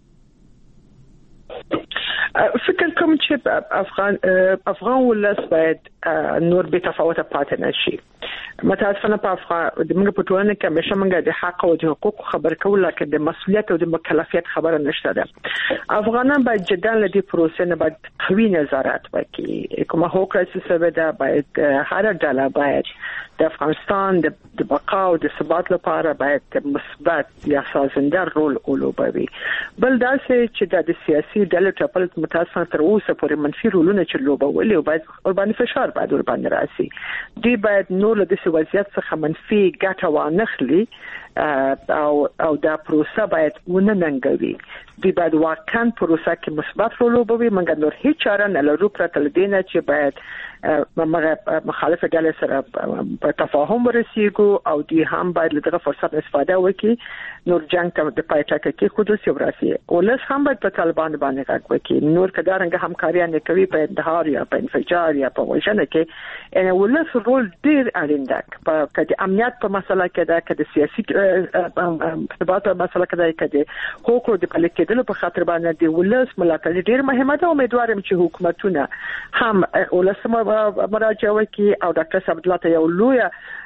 [SPEAKER 9] فکر کوم چې افغان افغان ولس باید نور به تفاوت پاتې نشي متاسفانه په افغان د موږ په ټولنه کې همیشه موږ د حق او د حقوق خبر کول لکه د مسؤلیت او د مکلفیت خبره نشته ده افغانان باید جدا لدی پروسې نه باید قوي نظارت وکړي کومه هوکړه چې ده باید هر ډله باید د افغانستان د بقا او د ثبات لپاره باید مثبت یا سازنده رول ولوبوي بل دا چې د سیاسي ډلې ټاپل متاسفانه تر اوسه پورې منفي رولونه چې لوبول او باید باندې فشار باید ور باندې راسي دی باید نور د وضعیت څخه منفي ګټه وانخلي او او دا پروسه باید ونه ننګوي دی باید واقعا پروسه کې مثبت رول ولوبوي موږ نور هیڅ چاره نه لرو پرته لدینه چې باید مخالفه ډلې سره په تفاهم ورسیږو او دی هم باید دغه فرصت استفاده وکړي نور جنگ ته د پایټاکه کې خودسي وراسي ولس هم باید په طالبان باندې غږ وکړي نور کډارنګ همکاري نه کوي په انتحار یا په انفجار یا په وژنه کې ان ولس رول ډیر اړین ده په کډ امنیت په مسله کې ده کډ سیاسي ثبات په مسله کې ده کډ حقوق د پلیکېدل په خاطر باندې دی ولس ملاتړ ډیر مهمه ده امیدوارم چې حکومتونه هم ولس مراجعه وکړي او ډاکټر صاحب دلته یو لوی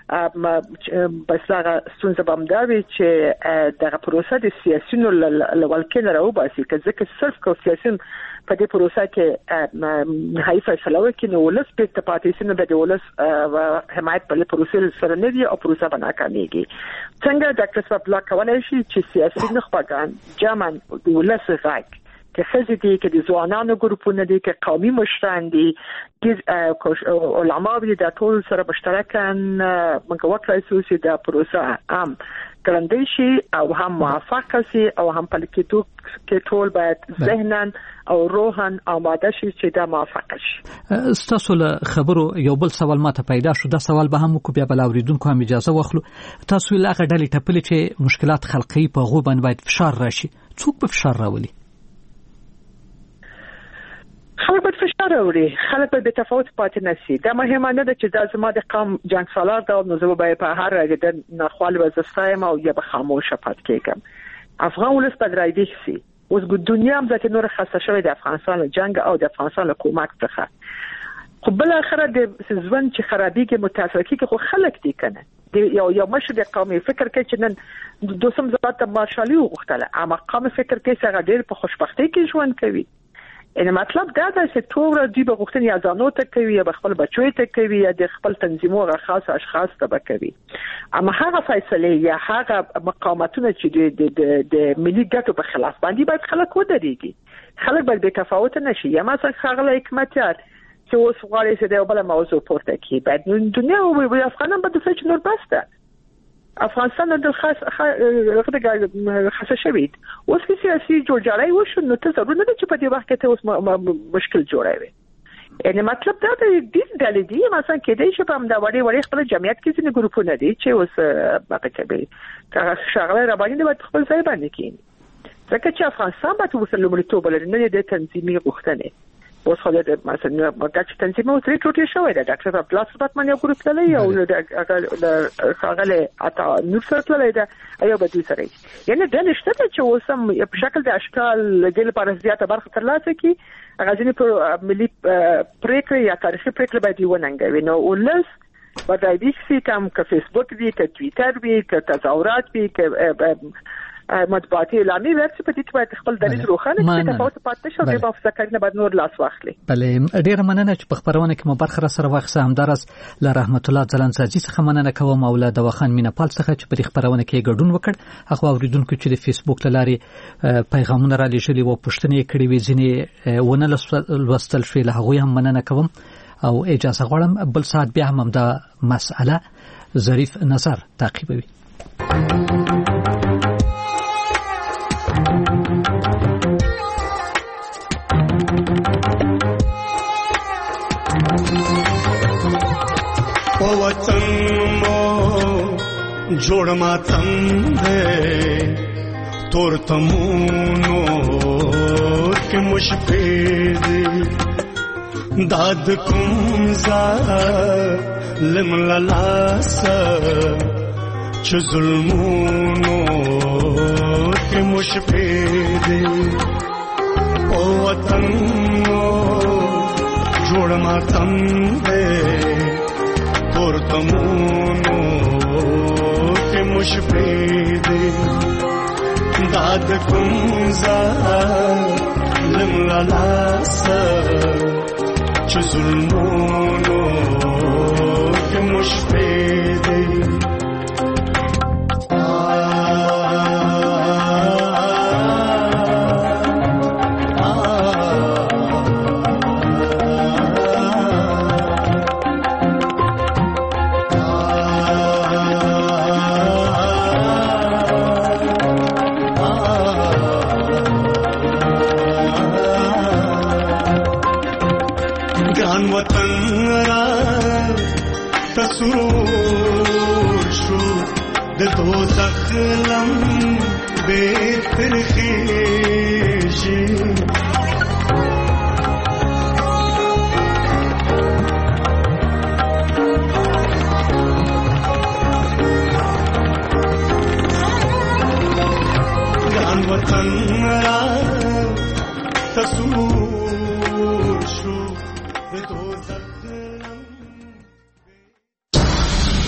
[SPEAKER 9] بس هغه ستونزه بمداوي چې دغه پروسه د سیاسيونو لولکې نه راوباسي که ځکه صرف کو سیاسيون په دې پروسه کې هاي فیصله وکړي نو ولس په تپاتې سره د ولس حمایت په پروسه سره نه دی او پروسه به ناکامېږي څنګه ډاکټر صاحب لا کولای شي چې سیاسي نخبگان جمع د ولس غږ که خزی دی که دی زوانانو گروپونه دی که قومی مشران دی علماء دی در طول سر بشترکن منگه وقت رئیسوسی در پروسه هم گرنده شي او هم موفق شي او هم پلیکیتو کې ټول باید ذهنن او روحن آماده شي چې دا موفق شي
[SPEAKER 5] ستاسو له خبرو یو بل سوال ماته پیدا شو دا سوال به هم کو بیا بل اوریدونکو هم اجازه واخلو تاسو له هغه ډلې ټپلې چې مشکلات خلقي په غو باندې باید فشار راشي څوک په فشار راولي
[SPEAKER 9] خلک باید فشار راوړي خلک باید تفاوت پاتې نشي دا مهمه نه ده چې دا زما د قوم جنگ سالار دا نو زه به په هر رګ د نخوال وزستایم او یا به خاموش پات کېږم افغان ولس باید راځي شي اوس ګو دنیا هم ځکه نور خاصه شوی د افغانستان جنگ او د افغانستان حکومت څخه خو بل اخره د ځوان چې خرابېږي متاسفه کې خو خلک دي کنه یو یو مشر د قومي فکر کوي چې نن دوسم ځات مارشالي وغوښتله اما قوم فکر کوي چې هغه ډېر په خوشبختۍ کې ژوند کوي ان مطلب دا ده چې ټول دی به غوښتنې یا ځانو ته کوي یا خپل بچو ته کوي یا د خپل تنظیمونو خاص اشخاص ته کوي اما هغه فیصله یا هغه مقاومتونه چې د د ملي ګټو په خلاف باندې باید خلک ودرېږي خلک باید بې تفاوت نشي یا مثلا خغله حکمتیار چې اوس غواړي چې د بل موضوع پورته کړي بعد دنیا او افغانان به د څه نور بسته افغانستان د خاص خاصه خاصه شوید اوس کې سیاسي جوړجاړی وشو نو ته ضروري نه چې په دې وخت کې ته اوس مشکل جوړوي یعنی مطلب دا دی د دې ډلې دی مثلا کې دې چې په همدا وړي وړي خپل جمعیت کې ځینې ګروپونه دي چې اوس هغه کوي که شغله را باندې د خپل ځای باندې کېني ځکه چې افغانستان به تاسو لومړیتوب لري نه د تنظیمي غوښتنې اوس خو د مثلا مګر چې تنظیم او تری ټوټې شوې ده ډاکټر عبدالله صفات باندې ګروپ تللی او هغه هغه اته نور سره تللی ده ایو به دوی سره یعنی د نشته چې اوسم په شکل د اشکال د لپاره زیاته برخه ترلاسه کی هغه ځینې په ملي پریکړه یا تاریخي پریکړه باندې وننګوي نو ولس باید دې چې کوم ک فیسبوک دی ک ټویټر وی ک تظاهرات وی ک مطبوعاتي اعلامي ورڅ په دې کې باید خپل دلیل روښانه کړي تفاوت پاتې شو د افسر کړنه باید نور لاس واخلي.
[SPEAKER 5] بلې ډیر مننه چې په خبرونه کې مو برخه سره واخصه. همدارس ل رحمت الله ځلنځاجي څخه مننه کوم او له دواخان مینپال څخه چې په خبرونه کې ګډون وکړ. هغه اوریدونکو چې د فیسبوک لارې پیغامونه را لېږلي وو پوښتنې کړې وې ځینې ونه لوستل شوې له هغوی هم مننه کوم او اجازه غواړم بل ساعت بیا هم دا مسأله ظریف نظر تعقیبوي.
[SPEAKER 15] ओ वतन मो जोड़ मातम दे तोर तमूनो के मुशफेद दाद कुमजा लिमलासा च जुल्मूनो के मुशफेद ओ वतन मो जोड़ मातम दे तोर तमूनो के मुशफेद दाद कुमजा लिमलासा च जुल्मूनो के मुशफेद تسرور شو د دوزخ لم بیت خیشی